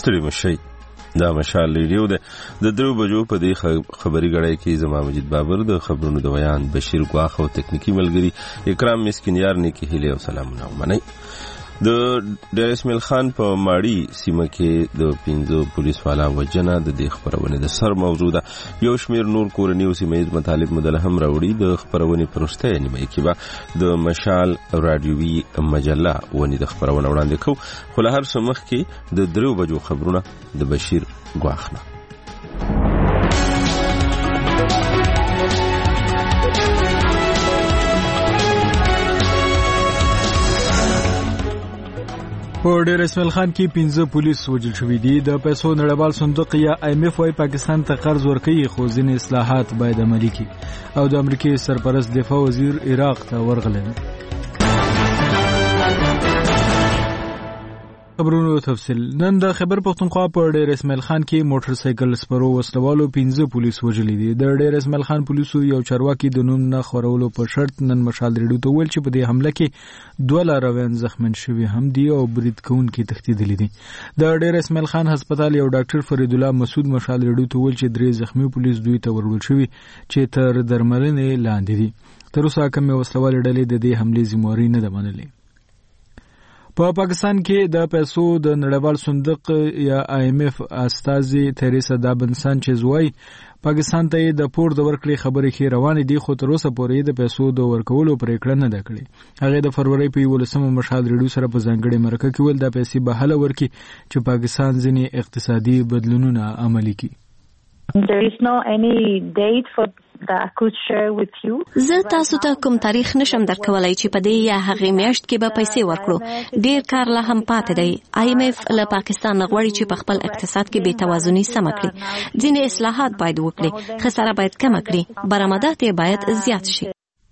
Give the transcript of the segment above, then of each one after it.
ستړي مشي. دا مشال ریډیو ده د 3 بجو په دې خبري غړای کې زما مجید بابر د خبرونو د بیان بشیر غواخ او تکنیکی ملګری اکرام مسکینیار نه کې هله او سلامونه ومني. د ډیر اسماعیل خان په ماړی سیمه کې د 15 پولیس والا وجنه د خبرونه د سر موضوع ده. یو شمیر نور کورنیو سیمایي مطالب مدلهم راوړي. د خبرونه پرسته نیمه کې به د مشال رادیوي مجله ونی د خبرونه وړاندې کو. خو له هر څه مخکې د 3 بجو خبرونه د بشیر غواخنه. په ډیر اسماعیل خان کې 15 پولیس وژل شوي دي. د پیسو نړیوال صندوق یا IMF وايي پاکستان ته قرض ورکوي خو ځینې اصلاحات باید عملي کړي. او د امریکای سرپرست دفاع وزیر عراق ته ورغلی. خبرونو تفصیل. نن د خیبر پختونخوا په ډیر اسماعیل خان کې موټر سایکل سپرو وسلوالو 15 پولیس وژلي دي. د ډیر اسماعیل خان پولیسو یو چارواکي د نوم نه خورولو په شرط نن مشال ریډیو ته ویل چې په دې حمله کې 2 لارویان زخمن شوي هم دي او برید کوونکي تښتېدلي دي. د ډیر اسماعیل خان هسپتال یو ډاکټر فرید الله مسعود مشال ریډیو ته ویل چې 3 زخمي پولیس دوی ته ورول شوي چې تر درملنې لاندې دي. تر اوسه کومې وسلوالې ډلې د دې حملې ذمہواری نه ده منلې. په پاکستان کې د پیسو د نړیوال صندوق یا IMF استازي تریسا دابنسان چې زوی پاکستان ته د پور د ورکړې خبرې کې روانې دي خو تر اوسه پورې د پیسو د ورکولو پریکړه نه ده کړې. هغه د فروری په 11 مشال ریډیو سره په ځانګړي مرکه کې ول د پیسې به حل ورکړي چې پاکستان ځینې اقتصادي بدلونونه عملي کړي. There is no any date for that I could share with you. زه تاسو ته کوم تاریخ نشم درکولای چې په دې یا هغه میاشت کې به پیسې ورکړو. ډیر کار لا هم پاتې دی. IMF له پاکستان غواړي چې په خپل اقتصاد کې بې توازنی سم کړي. ځینې اصلاحات باید وکړي. خساره باید کم کړي. برآمدات باید زیات شي.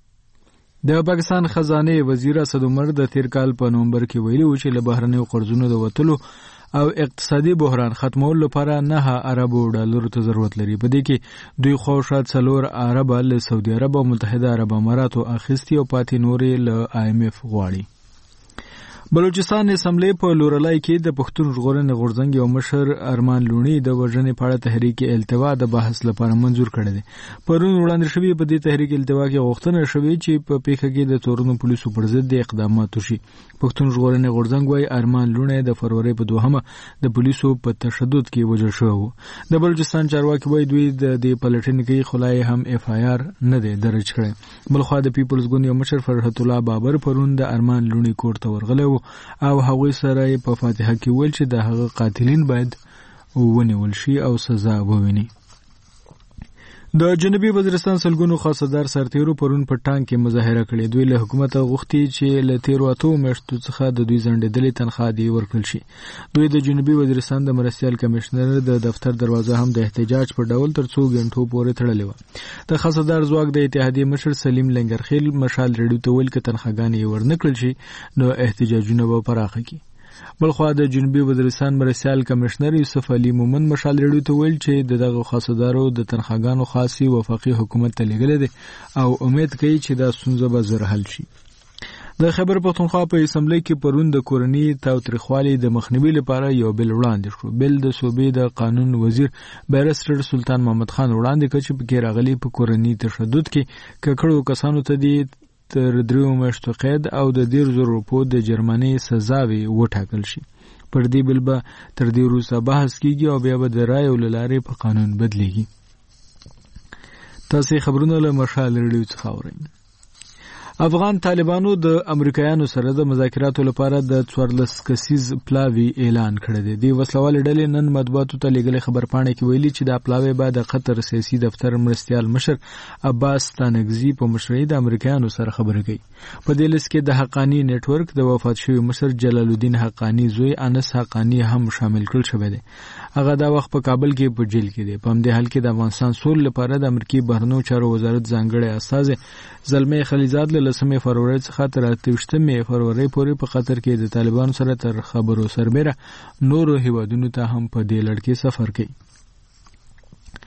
د پاکستان خزانه وزیر اسد عمر د تیر کال په نومبر کې ویلي و چې له بهرنیو قرضونو د وټلو او اقتصادي بحران ختمولو لپاره 9 ارب ډالر ته ضرورت لري. په دې کې دوی خوشات 4 ارب له سعودي عرب او متحده عرب اماراتو اخیستي او پاتې نورې له IMF غواړي. بلوچستان اسمبلی په لورلای کې د پښتون ژغورنې غورځنګ یو مشر ارمان لونی د وژنې په اړه تحریک التوا د بحث لپاره منظور کړی دی. پرون وړاندې شوی په دې تحریک التوا کې غوښتنه شوې چې په پیښه کې د تورونو پولیسو پر ضد اقدامات وشي. پښتون ژغورنې غورځنګ وايي ارمان لونی د فروری په 2 د پولیسو په تشدد کې وژل شو. د بلوچستان چارواکي وايي دوی د پلټنې کې خلای هم FIR نه دی درج کړی. بلخوا د پیپلز ګوند یو مشر فرحت الله بابر پرون د ارمان لونی کور ته ورغلی او هغوی سره په فاتحه کې ویل چې د هغه قاتلین باید ونیول شي او سزا وویني. د جنوبي وزیرستان سلګونو خاصدار سرتیرو پرون په ټانک کې مظاهره کړې. دوی له حکومت غوښتي چې له 13 میاشتو څخه د دوی ځنډېدلې تنخواه دی ورکړل شي. دوی د جنوبي وزیرستان د مرستیال کمشنر د دفتر دروازه هم د احتجاج په ډول تر 2 غنټو پورې تړلې و. د خاصدار ځواک د اتحادیې مشر سلیم لنګرخیل مشال ریډیو ته ویل چې تنخواګانې ورنکړل شي نو احتجاجونه به پراخه کړي. بلخوا د جنوبي وزیرستان مرستیال کمشنر یوسف علي مومن مشال ریډیو ته ویل چې دغه خاصدارو د تنخواګانو خاصي وفاقي حکومت ته لګل دي او امید کوي چې دا ستونزه به زر حل شي. د خیبر پختونخوا په اسمبلی کې پرون د کورنۍ تاوتریخوالي د مخنیوي لپاره یو بل وړاندې شو. بل د صوبې د قانون وزیر بیرسټر سلطان محمد خان وړاندې کړ چې په کې راغلي په کورنۍ تشدد کې ککړو کسانو ته دي تر 3 میاشتو قید او د 100,000 روپو د جرمانې سزاوي وټاکل شي. پر دې بل به تر دې وروسته بحث کیږي او بیا به د رای او لارې په قانون بدلیږي. تاسو خبرونه له مشال ریډیو څخه اورئ. افغان طالبانو د امریکایانو سره د مذاکراتو لپاره د 14 کسیز پلاوی اعلان کړی دی. د وسلوال ډلې نن مطبوعاتو ته لګلې خبرپاڼه کې ویلي چې دا پلاوی بعد د قطر سیاسي دفتر مرستیال مشر عباس تانګزی په مشرۍ د امریکایانو سره خبرې کوي. په دې لیست کې د حقانی نت ورک د وفات شوی مشر جلال الدین حقانی زوی انس حقانی هم شامل کړل شوی دی. هغه دا وخت په کابل کې په جیل کې دی. په همدې حال کې د افغانستان سول لپاره د امریکای بهرنیو چارو وزارت ځانګړی استازی زلمه خلیزاد له 10 فروری څخه تر 28 فروری پورې په قطر کې د طالبانو سره تر خبرو سربېره نورو هیوادونو ته هم په دې لړ کې سفر کوي.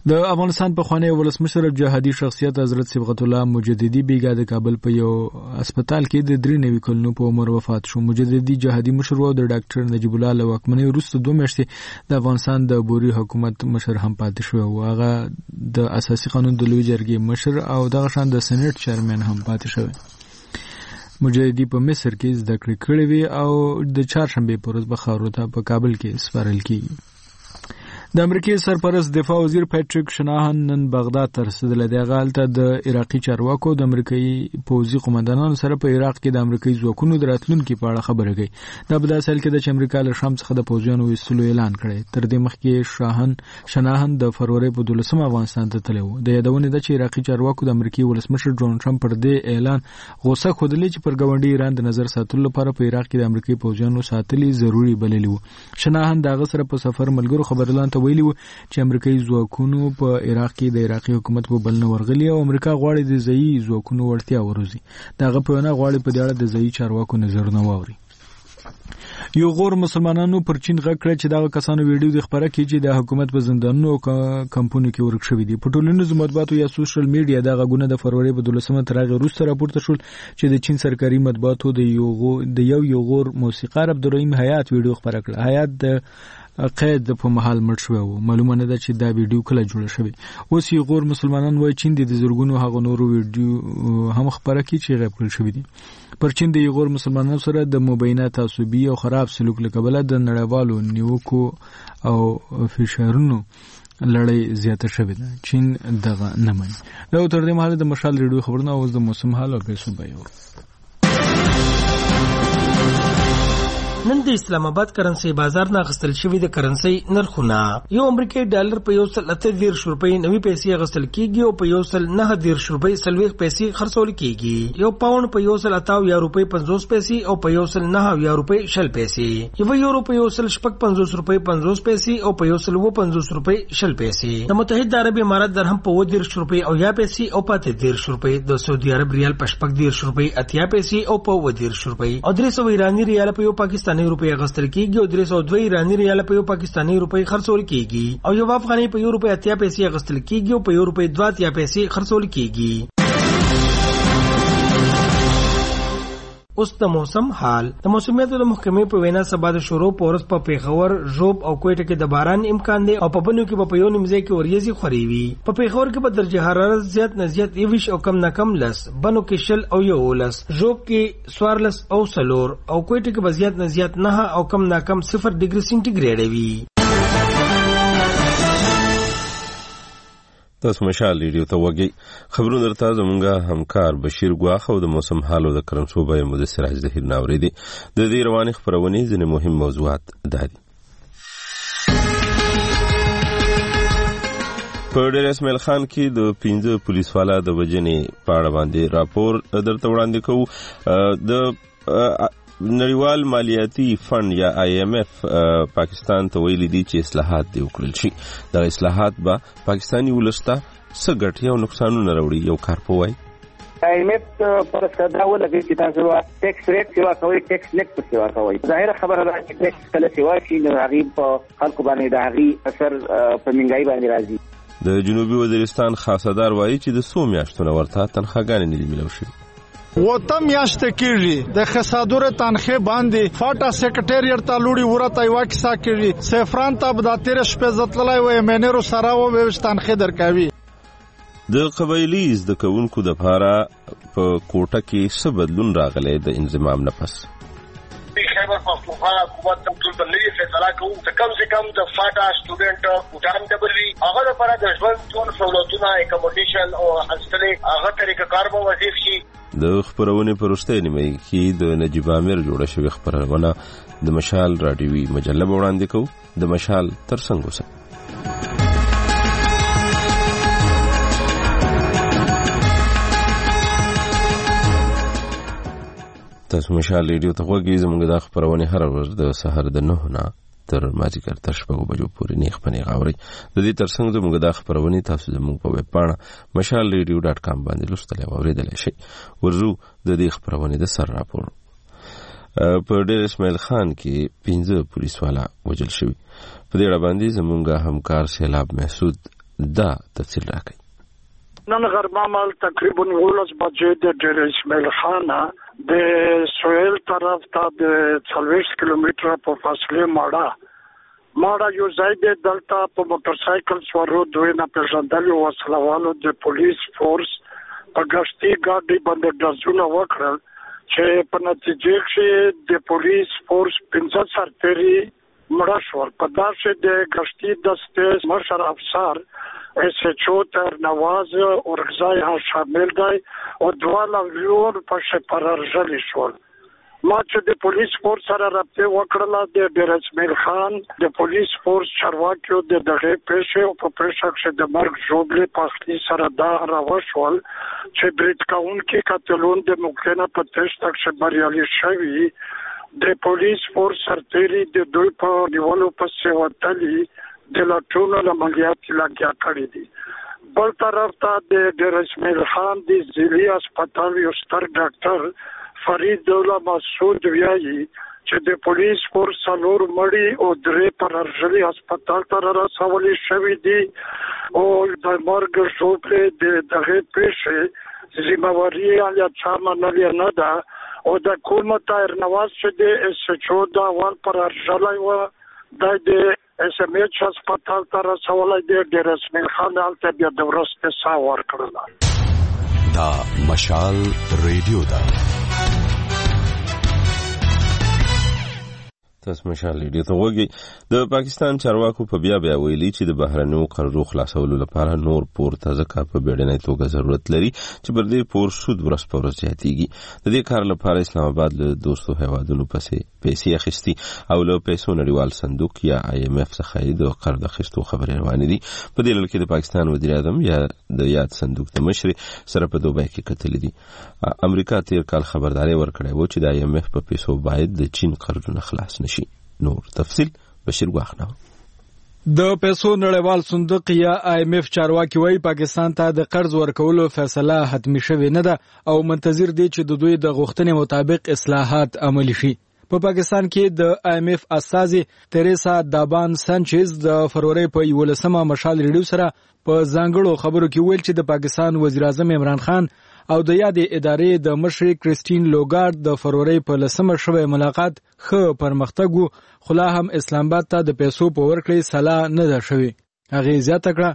د افغانستان په خوانی ولسمشر جهادي شخصیت حضرت صبغت الله مجددي بیګا د کابل په یو هسپتال کې د 93 کلونو په عمر وفات شو. مجددي جهادي مشر و د ډاکټر نجیب الله له واکمنۍ وروسته 2 میاشتې د افغانستان د بوري حکومت مشر هم پاتې شو او هغه د اساسي قانون د لوی جرګې مشر او دغه شان د سېنات چیرمن هم پاتې شو. مجددي په مصر کې زده کړې کړې وي او د چهارشنبه پر ورځ به خاورو ته په کابل کې سپارل کیږي. د امریکای سرپرست دفاع وزیر پیټریک شناهن نن بغداد ته رسیدلی دی. هغه هلته د عراقي چارواکو د امریکایي پوځي قومندانانو سره په عراق کې د امریکایي ځواکونو د راتلونکي په اړه خبرې کوي. دا په داسې حال کې ده چې امریکا له شام څخه د پوځیانو ویستلو اعلان کړی. تر دې مخکې شناهن د فروری په 12 افغانستان ته تللی و. د یادونې ده چې عراقي چارواکو د امریکایي ولسمشر ډونالډ ټرمپ پر دې اعلان غوسه ښودلې چې پر ګاونډي ایران د نظر ساتلو لپاره په عراق کې د امریکایي پوځیانو ساتلي ضروري بللی و. شناهن د هغه سره په سفر ملګرو خبرلاند ته ویلي و چې امریکایي ځواکونو په عراق کې د عراقي حکومت په بلنه ورغلي او امریکا غواړي د ځایي ځواکونو وړتیا وروزي. دغه په وینا غواړي په دې اړه د ځایي چارواکو نظرونه واوري. یو غور مسلمانانو پر چین غږ کړ چې دغه کسانو ویډیو د خبره کې چې د حکومت په زندانونو او کمپونو کې ورک شوی دي. په ټولنیزو مطبوعاتو یا سوشل میډیا دغه غونه د فروری په 12 تر هغه وروسته راپورته شول چې د چین سرکاري مطبوعاتو د یو غور موسیقار عبدالرحیم حیات ویډیو خبره کړه. حیات د قید په محل مړ شوی و. معلومه نه ده چې دا ویډیو کله جوړه شوې. اوس یو غور مسلمانان وایي چین د زرګونو هغه نورو ویډیو هم خبره کوي چې غیب کړل شوی دي. پر چین د یو غور مسلمانانو سره د مبینه تعصبي او خراب سلوک له کبله د نړیوالو نیوکو او فشارونو لړۍ زیاته شوې ده. چین دغه نه مني. دا تر دې مهاله د مشال ریډیو خبرونه اوس د موسم حال او پیسو بیان. نن د اسلام آباد کرنسي بازار نه غستل شوی د کرنسي نرخونه یو امریکایي ډالر په 1.38 روپۍ 90 پیسې غستل کیږي او په 1.9 روپۍ 40 پیسې خرڅول کیږي. یو پاوند په 1.58 روپۍ 50 پیسې او په 1.9 روپۍ 60 پیسې. یو یورو په 1.50 روپۍ 50 پیسې او په 1.50 روپۍ 60 پیسې. د متحده عرب امارات درهم په 10 روپۍ او یا پیسې او په 10 روپۍ. د سعودي عرب ریال په 10 روپۍ 80 پیسې او په 10 روپۍ. او 300 ایرانی ریال په یو پاکستاني روپۍ غستل کیږي او 302 ایرانی ریال په یو پاکستاني روپۍ خرڅول کیږي او یو افغاني په یو روپۍ 80 پیسې غستل کیږي او په یو روپۍ 2 پیسې خرڅول کیږي. اوس د موسم حال. د موسمیاتو د محکمې په وینا سبا د شروع پورس په پیښور، ژوب او کوټه کې د باران امکان دی او په بنو کې په یو نیمځای کې وریځي خوري وي. په پیښور کې په درجه حرارت زیات نه زیات 21 او کم نه کم 10، بنو کې 0 او 11، ژوب کې 14 او 4 او کوټه کې به زیات نه زیات 9 او کم نه کم 0 ډیګري سنټیګریډ وي. تاسو مشال ریډیو ته وګورئ. خبرونه درته زمونږه همکار بشیر ګواخ او د موسم حال او د کرنسوبه مدثر ظهیر ناوري دي. د دې رواني خبرونه ځینې مهم موضوعات دي. په ډیر اسماعیل خان کې د 15 پولیس والا د وجنې په اړه باندې راپور درته وړاندې کوو. د نړیوال مالیاتي فند یا IMF پاکستان ته ویلي دي چې اصلاحات دی وکړل شي. دا اصلاحات به پاکستاني ولسته څه ګټې او نقصانونه راوړي. یو کارپوهی IMF پر صدا ولګي چې تاسو ټیکس ریټ سیوا کوي، ټیکس لیک سیوا کوي. ظاهر خبره ده چې ټیکس کله سیوا شي نو هغه په خلکو باندې د هغه اثر په منګای باندې راځي. د جنوبي وزیرستان خاصدار وایي چې د 100 میاشتونو ورته تنخواګانې نه دي ملو شي. وتم میاشت کیږي د خسادور تنخې باندې فاټا سیکریټریټ ته لوري ورته یو کیسه کیږي. سفران ته به د 13 شپې ځتلای وې مینرو سره و به تنخې درکوي. د قبایلی د کوونکو د لپاره په کوټه کې څه بدلون راغلی د انضمام نه پس. خیبر پختونخوا حکومت ټول بلې فیصله کوي چې کم سے کم د فاټا سټوډنټ کوټان دبلي هغه لپاره د ژوند ټول سہولتونه اکوموډیشن او هاستلې هغه طریقه کار به وظیف شي. د خبرونې پرسته نیمه کې د نجیب عامر جوړه شوی خبرونه د مشال رادیوي مجله وړاندې کوي. د مشال ترڅنګ اوسه. تاسو مشال ریډیو ته وګورئ. زموږ د خبرونه هر ورځ د سحر د 9 نه تر مازیګر تر 6 بجو پورې نیخ پنی غاوري. د دې ترڅنګ زموږ د خبرونه تاسو زموږ په ویب پاڼه mashalradio.com باندې لوستلی او اوریدلی شئ. ورزو د دې خبرونه د سر راپور. په ډیر اسماعیل خان کې 15 پولیس والا وجل شوی. په دې اړه باندې زموږ همکار سیلاب محسود دا تفصیل راکړي. نن غرمه مال تقریبا 19 بجې د ډیر اسماعیل خان د سویل طرف ته د 40 کیلومتره په فاصله ماړه یو ځای د دلته په موټر سایکل سوارو دوی نه پیژندل او وسلوالو د پولیس فورس په غشتي ګاډي باندې ډزونه وکړل چې په نتیجه کې د پولیس فورس 15 سرتېري مړه شول. په داسې د غشتي دستې مشر افسر SHO تر نواز اورګزای ها شامل دی او دوه لور په شپارژلې شول. ما چې د پولیس فورس سره رابطه وکړه د ډیر اسماعیل خان د پولیس فورس چارواکیو د دغه پیښې او په پیښه کې د مرګ ژوبلې پخلی سره دا راوښول چې بریټ کاون کې کاتلون د ممکنه په تشت کې بریالي شوی د پولیس فورس سرتېري د دوی په نیولو پسې وتلی د لټونو عملیات لګیا کړی دي. بل طرف ته د ډیر اسماعیل خان د ضلعي هسپتال یو ستر ډاکټر فرید دوله مسعود ویایي چې د پولیس فورس څلور مړي او درې پرارژلي هسپتال ته رسولي شوي دي او د مرګ ژوبلې د دغه پیښې ذمہواري یا چا منلې نه ده او د حکومت تر نواز چې د SHO دا اول پرارژلي و د SMH هسپتال ته رسولي دی ډیر اسماعیل خان هلته بیا د ورځې سا ورکړله. دا مشال ریډیو ده. تاسو مشال ریډیو ته وګورئ. د پاکستان چارواکو په بیا ویلي چې د بهرنیو قرضو خلاصولو لپاره نور پور ځکه په بیړنۍ توګه ضرورت لري چې پر دې پور سود ورځ په ورځ زیاتېږي. د دې کار لپاره اسلام آباد له دوستو هیوادونو پیسې اخیستي او له پیسو نړیوال صندوق یا IMF څخه د قرض اخیستو خبرې روانې دي. په دې لړ کې د پاکستان وزیر اعظم یا د یاد صندوق د مشر سره په دوبۍ کې کتلې دي. امریکا تیر کال خبرداري ورکړې و چې د IMF په پیسو باید د چین قرضونه خلاص نشي. نور تفصیل بشیر غواخنه. د پیسو نړیوال صندوق یا IMF چارواکي وايي پاکستان ته د قرض ورکولو فیصله حتمی شوې نه ده او منتظر دي چې د دوی د غوښتنې مطابق اصلاحات عملي شي. په پاکستان کې د IMF استازي تریسا دابان سانچز د فروری په 11مه مشال ریډیو سره په ځانګړو خبرو کې ویل چې د پاکستان وزیر اعظم عمران خان او د یادې ادارې د مشر کریسټین لوګارد د فروری په 10مه شوی ملاقات ښه پرمختګ و، خو لا هم اسلام آباد ته د پیسو په ورکړې سلا نه ده شوې. هغه زیاته کړه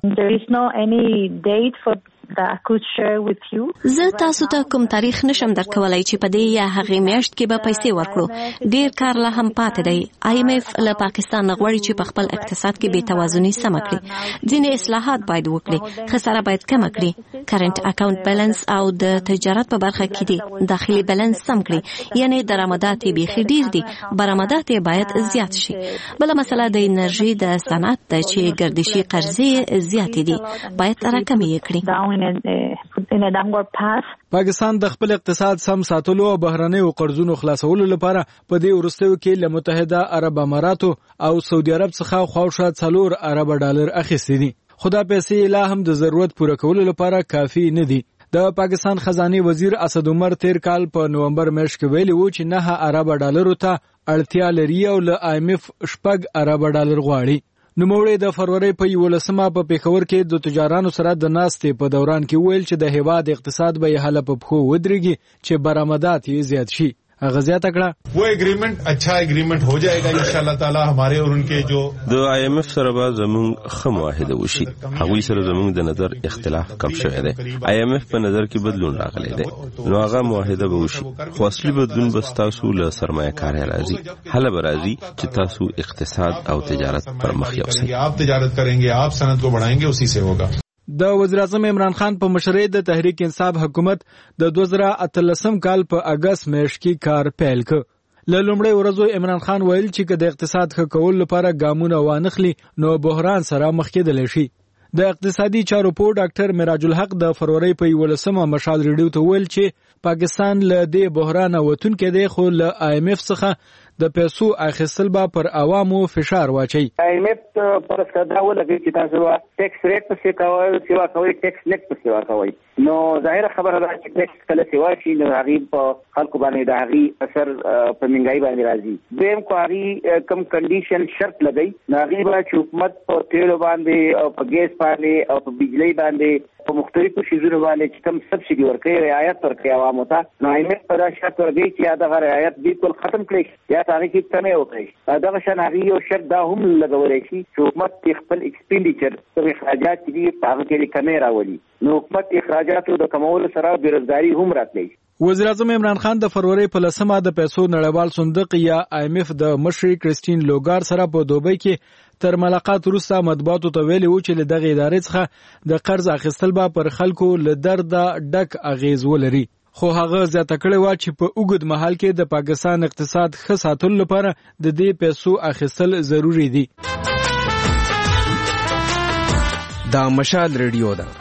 زه تاسو ته کوم تاریخ نشم درکولای چې په دې یا هغې میاشت کې به پیسې ورکړو. ډیر کار لا هم پاتې دی. IMF له پاکستان غواړي چې په خپل اقتصاد کې بې توازني سم کړي. ځینې اصلاحات باید وکړي. خساره باید کم کړي. کرنٹ اکاونټ بیلانس او د تجارت په برخه کې دي داخلي بیلانس سم کړي. یعنی درآمدات یې بیخي ډیر دي، برآمدات یې باید زیات شي. بل مسله د انرژي د صنعت ده چې ګردشي قرضې زیاتې دي، باید راکمې کړي. پاکستان د خپل اقتصاد سم ساتلو او بهرنیو قرضونو خلاصولو لپاره په دې وروستیو کې له متحده عرب اماراتو او سعودي عرب څخه خواوشا 4 ارب ډالر اخیستي دي. خو دا پیسې لا هم د ضرورت پوره کولو لپاره کافي نه دي. د پاکستان خزانه وزیر اسد عمر تیر کال په نومبر میاشت کې ویلي و چې 9 ارب ډالرو ته اړتیا لري او له IMF 6 ارب ډالر غواړي. نوموړی د فروری په 11مه په پیښور کې د تجارانو سره د ناستې په دوران کې ویل چې د هیواد اقتصاد به حاله په پخو ودرېږي چې برآمدات یې زیات شي. هغه زیاته کړه वो एग्रीमेंट अच्छा एग्रीमेंट हो जाएगा इंशाल्लाह ताला हमारे और उनके जो د IMF سره به زموږ ښه معاهده وشي. هغوی سره زموږ د نظر اختلاف کم شوی دی. IMF په نظر کې بدلون راغلی دی، نو هغه معاهده به وشي. خو اصلي بدلون به تاسو له سرمایه کاري راځي. هله به راځي چې تاسو اقتصاد او تجارت پر مخ یوسئ. आप تجارت करेंगे, आप सनत को बढ़ाएंगे, उसी से होगा. د وزیر اعظم عمران خان په مشرۍ د تحریک انصاف حکومت د 2013 کال په اگست میاشت کې کار پیل کړ. له لومړۍ ورځو عمران خان ویل چې د اقتصاد ښه کولو لپاره ګامونه وانخلي نو بحران سره مخ کېدلی شي. د اقتصادي چارو په ډاکټر معراج الحق د فروری په 11مه مشال ریډیو ته ویل چې پاکستان له دې بحران وتونکو دی، خو له IMF څخه د پیسو اخیستل به پر عوامو فشار واچي. IMF پر صدا ولګي چې تاسو ټیکس ریټ په سیوا کوي ټیکس لیک په سیوا کوي. نو ظاهر خبره ده چې ټیکس کله سیوا شي نو هغه په خلکو باندې د هغه اثر په منګای باندې راځي. دیم کو هغه کم کنډیشن شرط لګي نو هغه به حکومت په تیل باندې او په ګیس باندې او په بجلی باندې په مختلفو شیزونو باندې چې کوم سبسيډي ورکړي رعایت ورکړي عوامو ته. نو IMF په دا شرط ورګي چې دا رعایت بالکل ختم کړي یا هغه کې کمې وکړي. دا شان هغه یو شرط دا هم لګولای شي چې حکومت خپل ایکسپینډیچر او اخراجات دي په هغه کې کمې راولي. نو حکومت اخراجاتو د کمولو سره بیروزګاری هم راتلی. وزیر اعظم عمران خان د فروری په 10مه د پیسو نړیوال صندوق یا IMF د مشر کریسټین لوګار سره په دوبۍ کې تر ملاقات وروسته مطبوعاتو ته ویلي و چې له دغه ادارې څخه د قرض اخیستل به پر خلکو له درده ډک اغیز ولري. خو هغه زیاته کړې وه چې په اوږد مهال کې د پاکستان اقتصاد ښه ساتلو لپاره د دې پیسو اخیستل ضروري دي. دا مشال ریډیو ده.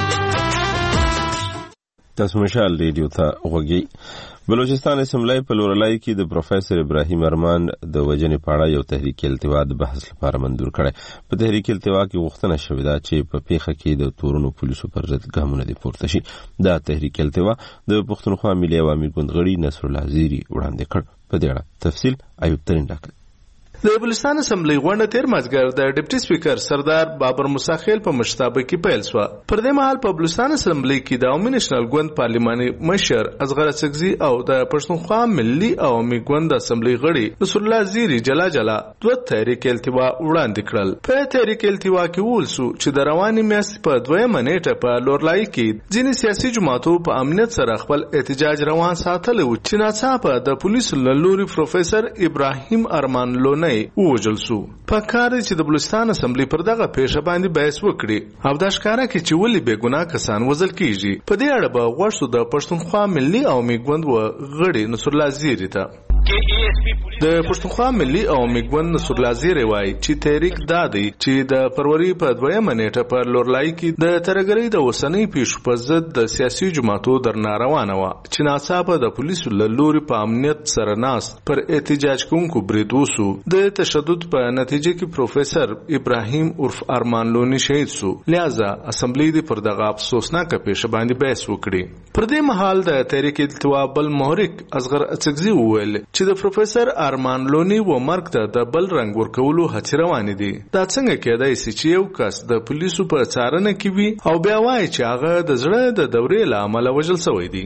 تاسو مشال ریډیو ته غوږی. بلوچستان اسمبلی په لورلای کې د پروفیسر ابراهیم ارمان د وجنې په اړه یو تحریک التوا د بحث لپاره منظور کړی. په تحریک التوا کې غوښتنه شوې ده چې په پیښه کې د تورونو پولیسو پر ضد ګامونه دې پورته شي. دا تحریک التوا د پښتونخوا ملي عوامي ګوند غړي نصر الله زیری وړاندې کړ. په دې اړه تفصیل ایوب ترین راکړي. د بلوچستان اسمبلی غونډه تیر مازګر د ډیپټي سپیکر سردار بابر موسی خیل په مشرتابه کې پیل شوه. پر دې مهال په بلوچستان اسمبلی کې د عوامي نېشنل ګوند پارلماني مشر اصغر اڅکزي او د پښتونخوا ملي عوامي ګوند اسمبلی غړي نصر الله زیری جلا دوه تحریک التوا وړاندې کړل. په تحریک التوا کې ویل شو چې د رواني میاشتې په 2مه نیټه په لورلای کې ځینې سیاسي جماعتو په امنیت سره خپل احتجاج روان ساتلی و چې ناڅاپه د پولیسو له لوري پروفیسر ابراهیم ارمان لونی ووژل شو. په کار چې د بلوچستان اسمبلی پر دغه پیښه باندې بحث وکړي او دا ښکاره کړي چې ولې بې ګناه کسان وژل کیږي. په دې اړه به غوږ شو د پښتونخوا ملي عوامي ګوند غړي نصر الله زیری ته. د پښتونخوا ملي عوامي ګوند نصر الله زیری وایي چې تحریک دا دی چې د فروری په 2مه نیټه په لورلای کې د ترګرۍ د اوسنۍ پیښو په ضد د سیاسي جماعتو درنه روانه وه چې ناڅاپه د پولیسو له لوري په امنیت سره ناست پر احتجاج کوونکو برید وسو. د تشدد په نتیجه کې پروفیسر ابراهیم عرف ارمان لونی شهید سو. لہذا اسمبلی دې پر دغه افسوسناکه پیښه باندې بحث وکړي. پر دې مهال د تحریک التوا بل محرک اصغر اڅکزي وویل چې د پروفیسر ارمان لونی و مرګ ته د بل رنګ ورکولو هڅې روانې دي. دا څنګه کېدای شي چې یو کس د پولیسو په څارنه کې وي او بیا وایي چې هغه د زړه د دورې له امله وژل شوی دی.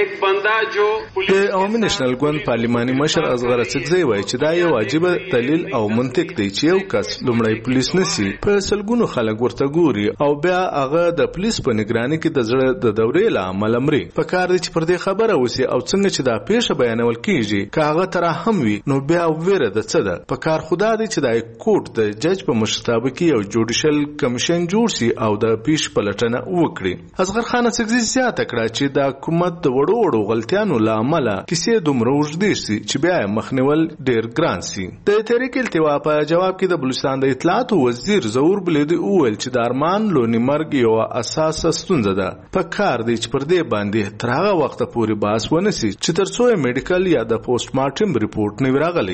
د عوامي نېشنل ګوند پارلماني مشر اصغر اڅکزي وایي چې دا یو عجیب دلیل او منطق دی چې یو کس لومړی پولیس نسی په سلګونو خلک ورته ګوري او بیا هغه د پولیس په نگرانۍ کې د زړه د دورې له امله مري. په کار دی چې پر دې خبره وسی او څنګه چې دا پیښه بیانول کیږي که هغه تر هم وي نو بیا ویره د څه ده. په کار خدا دی چې د کوټ د جج په مشرتابه کې یو جوډیشل کمیشن جوړ شي او د پیښ پلټنه وکړي. اصغر خان اڅکزي زیاته کړه چې د حکومت د وړو غلطیانو له امله کیسې دومره اوږدې شي چې بیا یې مخنیول ډیر ګران شي. د تحریک التوا په جواب کې د بلوچستان د اطلاعات وزیر ظهور بلیدي وویل چې د ارمان لونی مرګ یو اساسه ستونزه ده. په کار دی چې پر دې باندې تر هغه وخته پورې بحث ونشي چې تر څو میډیکل یا د پوسټ مارټم ریپورت نه راغلی.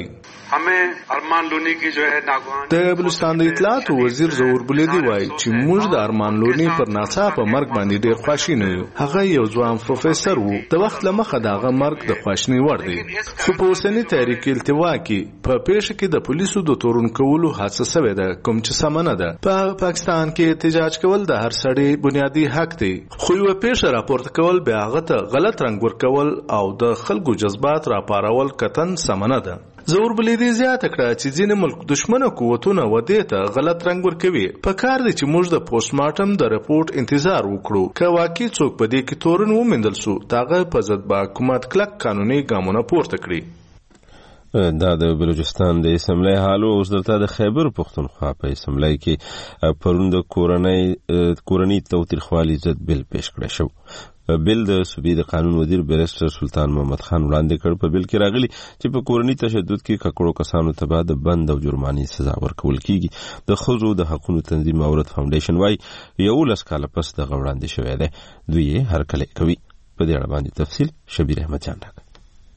د بلوچستان د اطلاعات وزیر ظهور بلیدي وایي چې موږ د ارمان لونی پر ناڅاپه مرګ باندې ډیر خواشینی یو. هغه یو ځوان پروفیسر وو. د وخت له مخه دغه مرګ د خواشینۍ وړ دی. خو په اوسني تحریک التوا کې په پیښه کې د پولیسو د تورن کولو هڅه شوې ده کوم چې سمه نه ده. په پاکستان کې احتجاج کول د هر سړي بنیادی حق دی. خو یو پیښه راپورته کول بیا هغه ته غلط رنګ ورکول او د خلکو جذبات راپارول کتن سمه نه ده. ظهور بلیدي زیاته کړه چې ځینې ملک دشمنه قوتونه ودې ته غلط رنګ ورکوي. په کار دی چې موږ د پوسټ مارټم د رپورټ انتظار وکړو. که واقعي څوک په دې کې تورن وموندل سو هغه په ضد به حکومت کلک قانوني ګامونه پورته کړي. دا د بلوچستان د اسمبلی حالو اوس دلته د خیبر پښتونخوا په اسمبلی کې پرون د کورنۍ تاوتریخوالي ضد بل پیش کړی شو. بل د صوبې د قانون وزیر بیرسټر سلطان محمد خان وړاندې کړ. په بل کې راغلی چې په کورنۍ تشدد کې ککړو کسانو ته به د بند او جرمانې سزا ورکول کیږي. د ښځو د حقوقو تنظیم اورت فاونډیشن وايي 11 کاله پس دغه وړاندې شوی دی. دوی یې هرکلی کوي. په دې اړه باندې تفصیل شبیر احمد جان راکړي.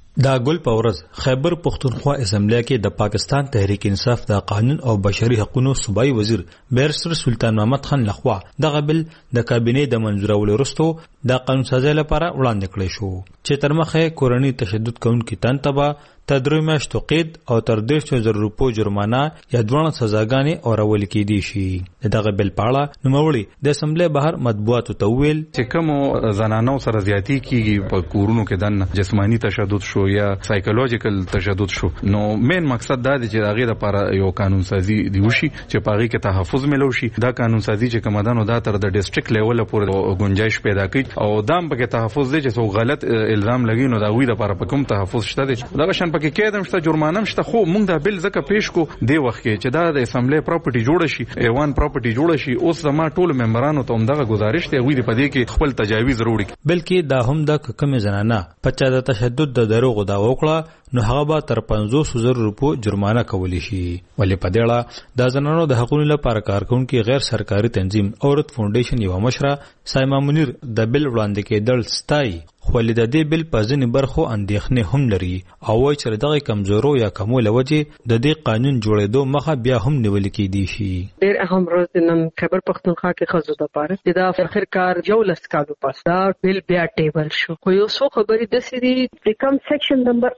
دا ګل پورز خیبر پختونخوا اسمبلی کې د پاکستان تحریک انصاف د قانون او بشري حقوقو صوبایي وزیر بیرسټر سلطان محمد خان لخوا دغه بل د کابینې د منځورولو وروسته د قانون سازي لپاره وړاندې کړی شو چې تر مخه کورنۍ تشدد کوونکي تنتبه تدریو میاشتو قید او تر 200,000 روپو جرمانه یا دوه سزاګانې اورول کېدي شي دغه بل پاړه نوموړي د اسمبلی بهر مطبوعاتو ته ویل چې کوم زنانو سره زیاتی کیږي په کورونو کې دنه جسمانی تشدد شو یا سایکولوژیکل تشدد شو نو مین مقصد دا دی چې هغه لپاره یو قانون سازي دی وشي چې پاغي کې تحفظ ملو شي دا قانون سازي چې کومدانو دا تر د ډیسټریکټ لیول پورې گنجائش پیدا کړي او دام پکې تحفظ دی چې څو غلط الزام لګي نو دا وی د لپاره په کوم تحفظ شته دی دا شان پکې کېدم شته جرمانه شته خو موږ دا بل زکه پیش کو دی وخت کې چې دا د اسمبلی پراپرټي جوړ شي ایوان پراپرټي جوړ شي اوس زما ټول ممبرانو ته همدغه گزارش دی وی په دې کې خپل تجاویز وروړي بلکې دا هم د کم زنانه په د تشدد د دروغ دا وکړه نو هغه به تر 50,000 روپو جرمانه کولی شي ولې په دې اړه د زنانو د حقوقو لپاره کارکونکو غیر سرکاري تنظیم اورت فاونډیشن یو مشره سایما منیر د بل وړاندې کېدل ستای خو د دې بل په ځینې برخو اندېښنې هم لري او وايي چې دغه کمزورو یا کمول وجې د دې قانون جوړېدو مخه بیا هم نیول کېدی شي ډېر اهم ورځ نن خیبر پختونخوا کې خزو د پاره چې دا اخر کار یو لسکالو پاس دا بل بیا ټیبل شو خو یو څو خبرې د سری د کم سیکشن نمبر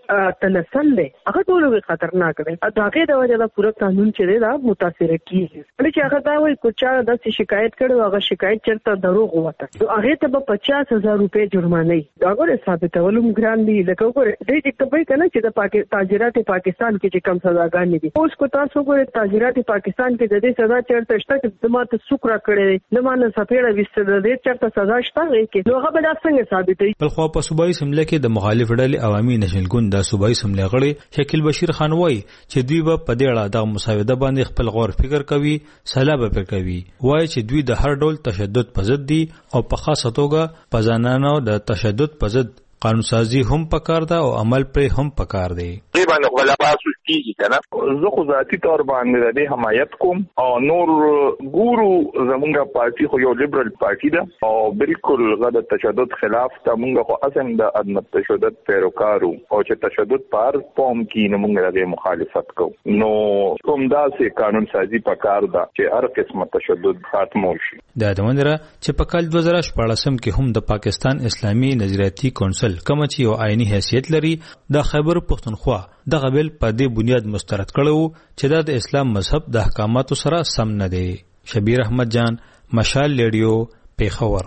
13 دی هغه ټول خطرناک دی دا هغه د وجه دا پوره قانون چې دا متاثر کیږي چې هغه دا وایي کوچا د شکایت کړو هغه شکایت چرته دروغ وته هغه ته به 50,000 روپے جرمانه دا غوړې ثابتولم ګران دي لکه وګوره دې چې کبه کنه چې د تاجرات پاکستان کې چې کم سزاګانې دي اوس کو تاسو وګوره تاجرات پاکستان کې د دې سزا چرته شته چې دماته سوکرا کړي نه مانه سپېړه وسته د دې چرته سزا شته کې نو هغه به څنګه ثابتوي بل خو په صوبایي اسمبلی کې د مخالف ډلې عوامي نشنل ګوند د صوبایي اسمبلی غړي شکیل بشیر خان وایي چې دوی به په دې اړه د مساوده باندې خپل غور فکر کوي سلام به کوي وایي چې دوی د هر ډول تشدد په ضد دي او په خاصه توګه په ځانانو د تشدد په ضد قانون سازي هم پکار ده او عمل پر هم پکار دی غیبانه غلبا سوستیږي کنه زه خو ذاتی تور باندې د حمایت کوم او نور ګورو زمونږه پارټي خو یو لیبرال پارټي ده او بالکل غد تشدد خلاف ته مونږ خو اصلا د عدم تشدد پیروکارو او چې تشدد پر قوم کې نه مونږ د مخالفت کوو نو کوم داسې قانون سازي پکار ده چې هر قسمه تشدد ختمول شي د دمنره چې په کال 2014 کې هم د پاکستان اسلامي نظریاتي کونسل کوم چې یو عیني حیثیت لري د خیبر پختونخوا دغه بل په دې بنیاد مسترد کړو چې د اسلام مذهب د احکاماتو سره سم نه دی شبیر احمد جان مشال ریډیو پیښور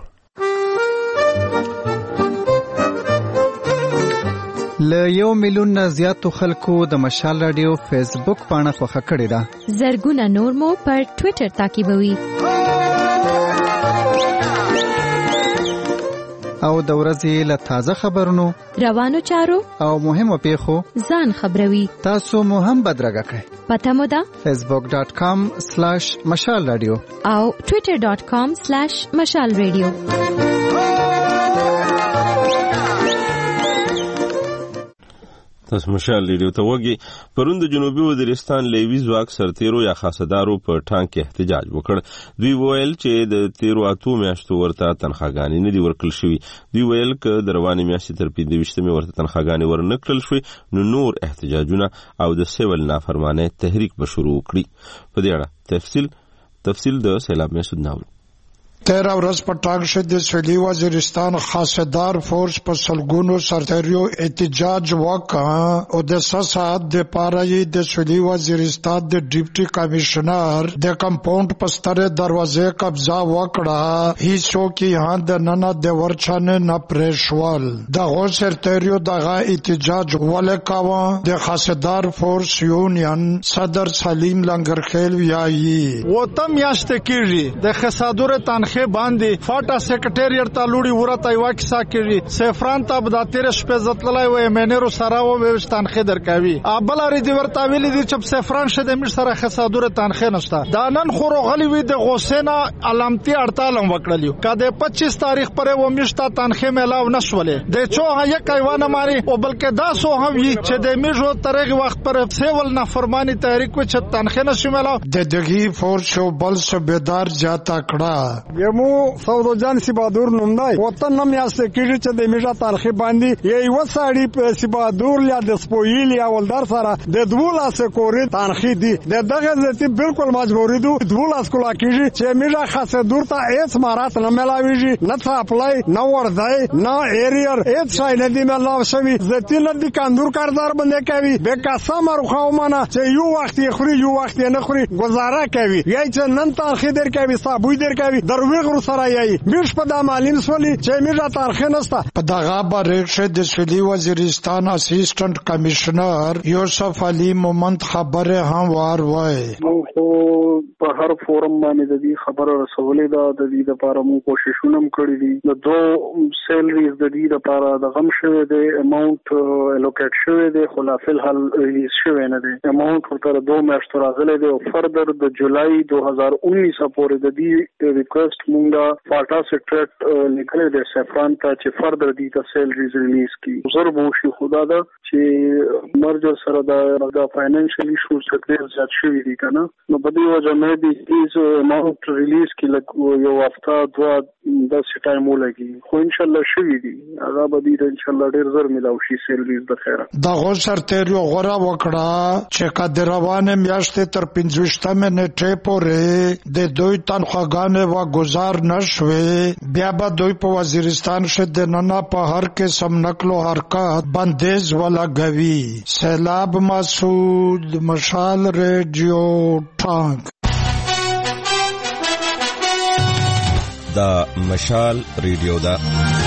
ل 1 میلیون زیاتو خلکو د مشال رادیو فیسبوک پاڼه خوښه کړې ده زرګونه نور مو پر ټوئیټر تعقیبوي او د ورځې له تازه خبرونو روانو چارو او مهمو پیښو ځان خبروي تاسو مو هم بدرګه کړئ پته مو ده facebook.com/مشال رادیو او twitter.com/مشال رادیو تاسو مشال ریډیو ته وګورئ پروند جنوبي وزیرستان لیوي ځواک سرتیرو یا خاصدارو په ټانک کې احتجاج وکړ دوی ویل چې د 13 میاشتو ورته تنخواګانې نه دي ورکړل شوې دوی ویل چې د روانې میاشتې تر 15 ورته تنخواګانې ورنکړل شوې نو نور احتجاجونه او د سیول نافرمانه تحریک به شروع کړي په دې اړه تفصیل د سیلاب مسعود ناول 13 ورځ په ټاک شد د سویلي وزیرستان خاصدار فورس په سلګونو سرتیرو احتجاج وکړ او د سات د پاره د سویلي وزیرستان د ډیپټي کمشنر د کمپاوند په ستره دروازې قبضه وکړه هیڅ کې هاند نه د ورچانه نه پرېښول د سرتیرو دغه احتجاج وکاوه د خاصدار فورس یونین صدر سلیم لنگرخیل ویایي وته میاشت کېږي د خاصدار تنخ باندې فاټا سیکریټریټ ته لوري ورته یو کیسه کړي سفران ته د 13 شپې زتلای وې مینرو سره و وشتان خدر کوي ابل لري دی ورته ویلي دي چې سفران شه د مش سره خصادور تنخې نشته دا نن خو غلي وي د غوسینا علامتي 48 وکړلیو کده 25 تاریخ پرې و مشته تنخې ملاو نشولې د چوه یک ایوانه ماري او بلکې دا سو هم چې د میجو ترغه وخت پر سیول نه فرمانی تحریک و چې تنخې نشي ملاو د دغي فورس بل صوبیدار جاتا کړه دمو سعود جان سی بہادر نومدای وطن نم یاسته کیږي چې د میټا تاریخ باندې یی وساړي په سی بہادر یا د سپویل یا ولدار سره د دولاسه کوري تاریخ دي دغه ځتی بالکل مجبوری دو دولس کولا کیږي چې میټا خاصه دور ته هیڅ مارات نه ملاويږي نه څه اپلای نه وردای نه ایریر هیڅ شای نه دی ملاو شوی ځتی نه د کاندور کاردار باندې کوي به قسم ورخومانه چې یو وخت خوري یو وخت نه خوري گزاره کوي یی چې نن تاریخ در کوي صابوی در کوي درویغ سره یی بیش په د معلم سولي چې میرا تاریخ نستا په دغه بریښه د سولي وزیرستان اسسټنټ کمشنر یوسف علي مومند خبره هم وای په هر فورم باندې د دې خبره رسولې ده د دې لپاره موږ کوششونه کړې دي د دو سیلریز د دې لپاره د غم شوه د اماونت الوکیټ شوه د خلافل حل ریلیز شوه نه دي اماونت ورته 2 میاشتې راغلي دي او فردر د جولای 2019 پورې د دې ریکوست مونږه فاټا سیکریټ لیکل دي سفران ته چې فردر دې ته سیلریز ریلیز کی ضرب وشي خدا دا چې مرجر سره د فاینانشل ایشوز څخه زیات شوی دي کنه نو په دې وجه مې دې ایز اماونت ریلیز کی یو هفته دوا د ټایم ولګي خو ان شاء الله شوی دي هغه به دې ان شاء الله ډیر زر ملاوي شي سیلریز د خیره د غو سرتیرو غوړه وکړه چې کډ روانه میاشتې تر 15 منټه پورې د دوی تنخواګانې و گزار نشوي بیا به دوی په وزیرستان شته نه په هر قسم نقل او حرکت بندیز ولګوي سیلاب مسعود مشال ریډیو ټانک دا مشال ریډیو دا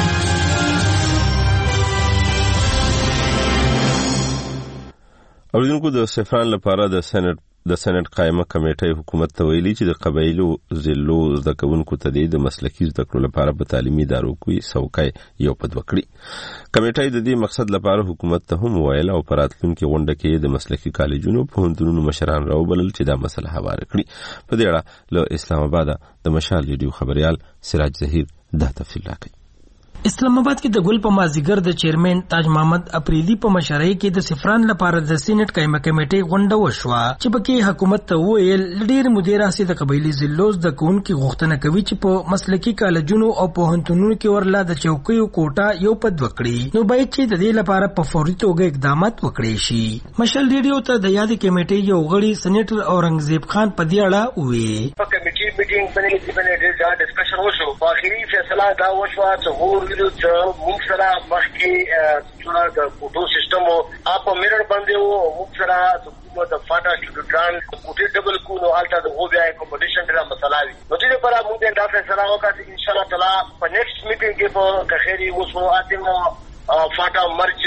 اوریدونکو د سفران لپاره د سېنات قائمه کمیټه حکومت ته ویلي چې د قبایلو ضلعو زده کوونکو ته د مسلکي زده کړو لپاره په تعلیمي ادارو کې څوکۍ یو پد وکړي کمیټه د دې مقصد لپاره حکومت ته هم ویل او پراتلونکو غونډه کې د مسلکي کالجونو په هندونو مشران راوبلل چې دا مسله هواره کړي په دې اړه له اسلام آباد د مشال ریډیو خبريال سراج ظهیر دا تفصیل راکړي اسلام آباد کې د ګل په مازیګر د چیرمن تاج محمد اپریلی په مشرۍ کې د سفران لپاره د سېنات قائمه کمیټې غونډه وشوه چې پکې حکومت ته ویل ډېر مدیره سي د قبایلی ضلعو د کوونکو غوښتنه کوي چې په مسلکي کالجونو او په هنتونو کې ورلا د چوکیو کوټه یو پد وکړي نو باید چې د دې لپاره په فوري توګه اقدامات وکړي شي مشال ریډیو ته د یاد کمیټې یو غړي سېنیټر اورنګزیب خان په دې اړه وی په کمیټې میټینګ باندې ډېر ډسکشن وشو په اخیری فیصله دا وشو چې موږ سره مخکې د کوټو سیستم او په میرر باندې وو موږ سره د فاټا شټران کوټې ډبل کو نو الټا د هو بیا کمپټیشن ډیره مسله وي نو دې لپاره موږ دا فیصله وکړه چې ان شاء الله تعالی په نیکسټ میټینګ کې په کخيري وسو اتمو فاټا مرج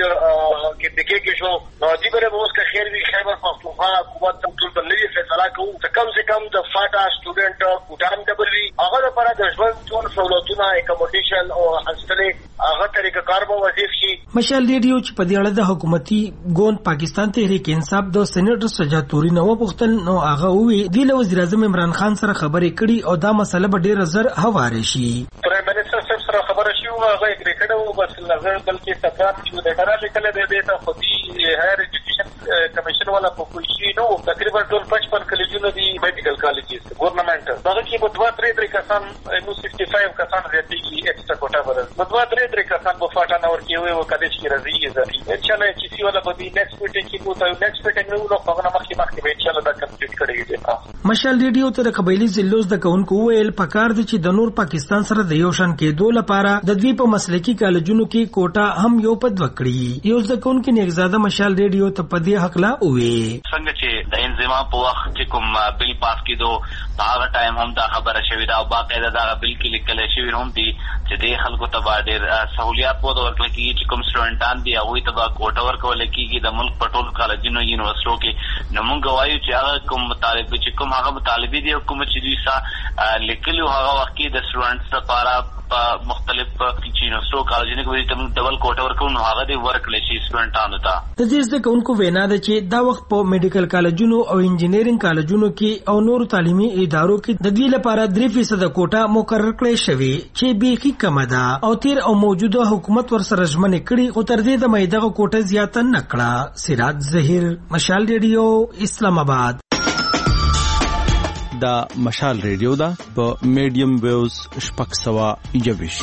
کې دغه کې شو نو دې بره اوس کخیر وی خیبر پختونخوا حکومت ټول باندې فیصله کوي چې کم سے کم د فاټا سټوډنټ کوټان ډبل وی هغه لپاره د ژوند ټول سہولتونه اکوموډیشن او هاستلې هغه طریقه کار به وظیف شي مشال ریډیو چې په دې اړه د حکومتي ګوند پاکستان تحریک انصاف د سېنیټر سجاتوري نو پختل نو هغه وی د وزیر اعظم عمران خان سره خبرې کړي او دا مسله به ډېر زر هواره شي پرایم منسټر سره خبره شي او هغه اګری کړو بس لږ بلکې سفر چې د ډرا لیکل دی ته خودي هایر ایجوکیشن کمیشن والا په کوشي نو تقریبا ټول 55 کالجونه دي میډیکل کالجز ګورنمنت دغه کې په 2-3 کسان نو 65 کسان زیاتېږي ایکسترا کوټا ورته په 2-3 کسان په فاټا نور کې وي او کالج کې راځي ځي ان شاء الله چې سی والا به نیکسټ میټینګ کې کوته نیکسټ میټینګ نو هغه مخکې به ان شاء الله دا کمپلیټ کړی مشال ریډیو ته د قبایلی ضلعو د کوونکو ویل پکار دي چې د نور پاکستان سره د یو شان کېدو لپاره د دوی په مسلکي کالجونو کې کوټا هم یو پد وکړي یو ځکون کې نیکزاده مشال ریډیو ته په دې حق لا وې څنګه چې د انضمام په وخت چې کوم بل پاس کېدو هغه ټایم هم دا خبره شوې ده او باقاعده دا بل کې لیکل شوی هم دي چې د خلکو ته ډېر سہولیات وو ورکړل کېږي چې کوم سټوډنټان دي هغه ته کوټا ورکول کېږي د ملک په ټولو کالجونو یونیورسيټو کې نو موږ وایو چې هغه کوم مطالب چې کوم هغه مطالبه دي کوم چې دوی سره لیکلو هغه وخت کې د سټوډنټس لپاره مختلف یونیورسيټو کالجونو کې د ډبل کوټا ورکول نو هغه د ورکړل شي سټوډنټانو ته د دې ځکهونکو وینا ده چې دا وخت په میډیکل کالجونو او انجینرینګ کالجونو کې او نور تعلیمي ادارو کې د دې لپاره 3% کوټا مقرر کړی شوی چې بیخي کم ده او تیر او موجوده حکومت ورسره ژمنه کړي خو تر دې د مېدغه کوټه زیاته نکړه سراج ظهیر مشال ریډیو اسلام آباد دا مشال ریډیو دا په میډیم ویوز 621.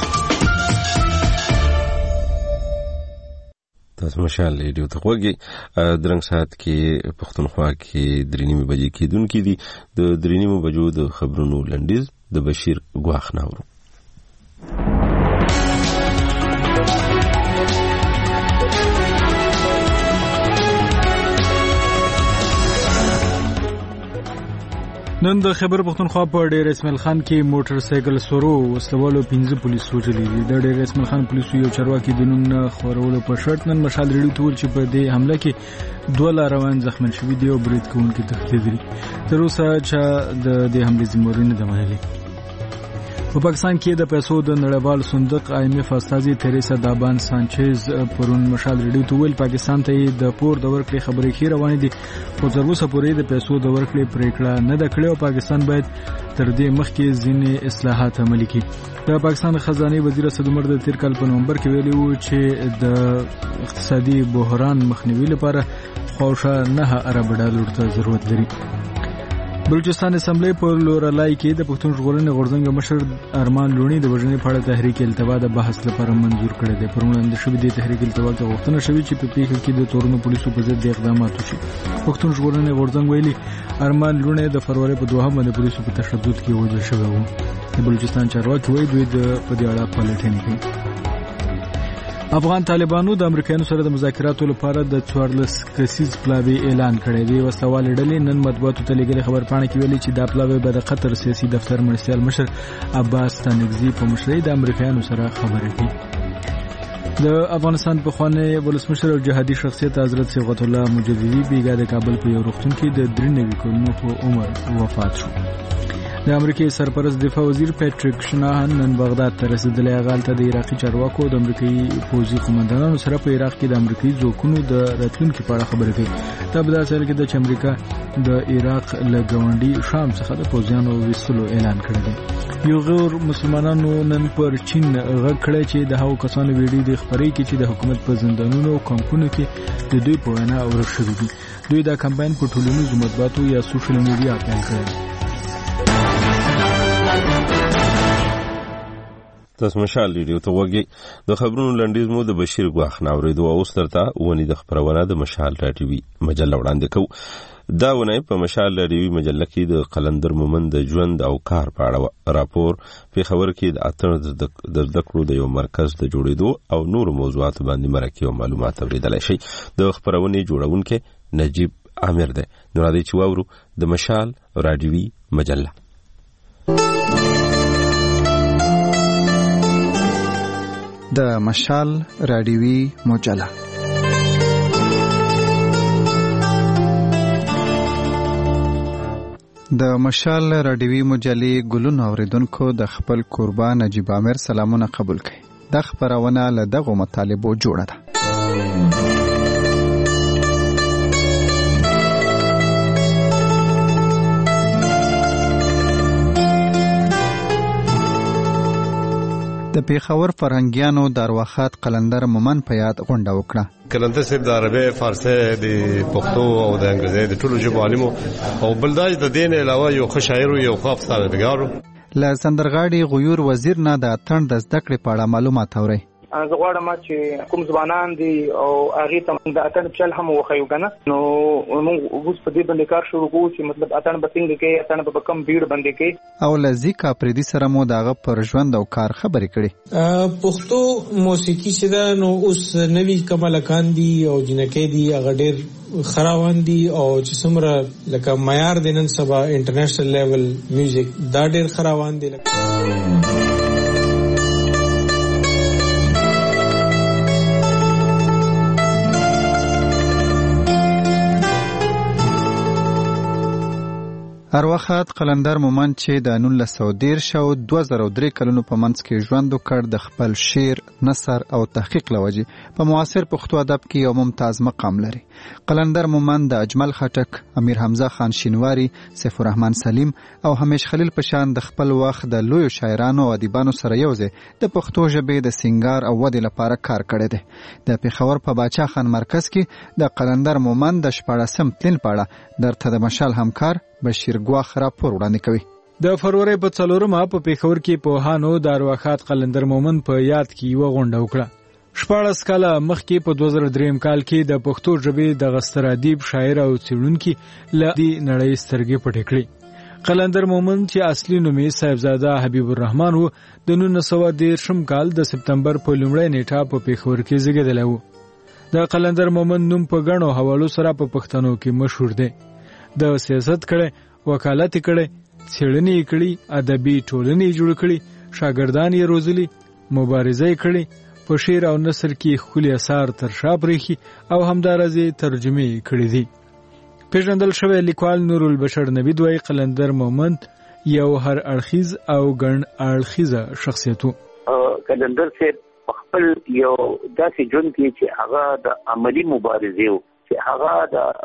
تاسو مشال ریډیو ته وګورئ. درنګ سات کې پښتونخوا کې 3:30 بجې کېدونکې دي. د 3:30 بجو د خبرونو لنډیز د بشیر ګواخ ناورو. نن د خیبر پختونخوا په ډیر اسماعیل خان کې موټر سایکل سورو وسلوالو 15 پولیس وژلي دي. د ډیر اسماعیل خان پولیسو یو چارواکي د نن خورولو په شرط نن مشال ریډیو ته ویل چې په دې حمله کې 2 لاروان زخمی شوي دي او برید کوونکي تښتېدلي. تر اوسه چې د دې حملې ذمہوار نه منلي. په پاکستان کې د پیسو د نړیوال صندوق IMF استازي تریسا دابان سانچز پرون مشال ریډیو ته ویل پاکستان ته د پور د ورکړې خبرې خې روانې دي. خو تر اوسه پورې د پیسو د ورکړې پریکړه نه ده کړې او پاکستان باید تر دې مخکې ځینې اصلاحات عملي کړي. د پاکستان خزانه وزیر اسد عمر د تیر کال په نومبر کې ویلي وو چې د اقتصادي بحران مخنیوي لپاره خوښه 9 ارب ډالر ته ضرورت لري. بلوچستان اسمبلی په لورلای کې د پښتون ژغورنې غورځنګ مشر ارمان لونی د وژنې په اړه تحریک التوا د بحث لپاره منظور کړی دی. پر وړاندې شوې د تحریک التوا کې غوښتنه شوې چې په پیښه کې د تورونو پولیسو په ضد اقدامات وشي. پښتون ژغورنې غورځنګ ویلي ارمان لونی د فروری په 2 باندې پولیسو په تشدد کې وژل شوی و. د بلوچستان چارواکي وایي دوی د په دې اړه پلټنې کوي. افغان طالبانو د امریکایانو سره د مذاکراتو لپاره د 14 کسیز پلاوی اعلان کړی دی. وسلوال ډلې نن مطبوعاتو ته لګلې خبر پاڼه کې ویلي چې دا پلاوی به د قطر سیاسي دفتر مرستیال مشر عباس تانګزي په مشرۍ د امریکایانو سره خبرې کوي. د افغانستان په خوانې ولسمشر او جهادي شخصیت حضرت صبغت الله مجددي بیګا د کابل په یو روغتون کې د 93 کلونو په عمر وفات شو. د امریکای سرپرست دفاع وزیر پیټریک شناهن نن بغداد ته رسیدلی. هغه هلته د عراقي چارواکو د امریکایي پوځي قومندانانو سره په عراق کې د امریکایي ځواکونو د راتلونکي په اړه خبرې کوي. دا په داسې حال کې ده چې امریکا د عراق له ګاونډي شام څخه د پوځیانو ویستلو اعلان کړی دی. یو غیر مسلمانانو نن پر چین غږ کړی چې د هغو کسانو ویډیو د خبرې کې چې د حکومت په زندانونو او کمپونو کې د دوی په وینا ورک شوي دي. دوی دا کمپاین په ټولنیزو مطبوعاتو یا سوشل میډیا پیل کړی. تاسو مشال ریډیو ته وګورئ. د خبرونو لنډیز مو د بشیر ګواخ ناورېدو او اوس درته ونی د خبرونه د مشال راډیوي مجله وړاندې کوو. دا ونه په مشال راډیوي مجله کې د قلندر مومند د ژوند او کار په اړه راپور په خبر کې د اتر د ذکرو د یو مرکز د جوړېدو او نور موضوعات باندې مرکه او معلومات اوریدلای شي. د خبرونه جوړونکو نجیب عامر ده. نو راځي چې واورو د مشال راډیوي مجله. د مشال راډیوي مجله د مشال راډیوي مجلې ګلونو اوریدونکو د خپل قربان نجیب عامر سلامونه قبول کړئ. د خبرونه له دغه مطالبو جوړه ده. د پیښور فرهنګیانو د ارواخات قلندر مومن په یاد غونډه وکړه. قلندر صاحب د عربی، فارسی، د پښتو او د انګریزي د ټولو ژبو عالم او بلدای د دین علاوه یو ښه شاعر او یو ښه افسانه‌نګار. له سندرغاړي غیور وزیر نه د اتڼ د زده کړې په اړه معلومات اورئ. زه غواړم چې کوم ځوانان دي او هغه ته د اتن چل هم وخیو کنه نو موږ اوس په دې باندې کار شروع کوو چې مطلب اتن به څنګه کې اتن به کم بیړ باندې کې او لذیکا پردي سره مو داغه پر ژوند او کار خبرې کړي. پښتو موسیقي چې دا نو اوس نوی کمالکان دي او جنکې دي هغه ډېر خراوان دي او چې څومره لکه معیار د نن سبا انټرنیشنل لیول میوزیک دا ډېر خراوان دي. ارواخات قلندر مومن چې د 1913 او 2003 کلونو په منځ کې ژوند وکړ د خپل شعر، نثر او تحقیق لوجې په معاصر پښتو ادب کې یو ممتاز مقام لري. قلندر مومن د اجمل خټک، امیر حمزه خان شینواری، سیف الرحمن سلیم او همیش خلیل په شان د خپل وخت د لوی شاعرانو او ادیبانو سره یوځای د پښتو ژبې د سنگار او ودې لپاره کار کړی دی. د پیښور په باچا خان مرکز کې د قلندر مومن د 14 تلین پاړه درته د مشال همکار بشیر ګواخ راپور وړاندې کوي. د فروری په 4 په پیښور کې پوهانو د ارواښاد قلندر مومند په یاد کې یو غونډه وکړه. 14 کاله مخکې په 2003 کال کې د پښتو ژبې د غستر ادیب شاعر او څېړونکي له دې نړۍ سترګې پټې کړې. قلندر مومند چې اصلي نوم یې صاحبزاده حبیب الرحمن و د 1913 کال د سپتمبر په لومړۍ نیټه په پیښور کې زیږیدلی و. د قلندر مومند نوم په ګڼو حوالو سره په پښتنو کې مشهور دی. د سیاست کړي، وکالت کړي، څېړنې کړي، ادبي ټولنې جوړ کړي، شاګردان یې روزلي، مبارزه کړي، په شعر او نثر کې ښکلي اثار تر شا پرېښي او همدارزې ترجمې کړي دي. پیژندل شوی لیکوال نور البشر نوید وایي قلندر مومند یو هر اړخیز او ګڼ اړخیزه شخصیت و. قلندر صاحب خپل یو داسې ژوند کې چې هغه د عملي مبارزې و، چې هغه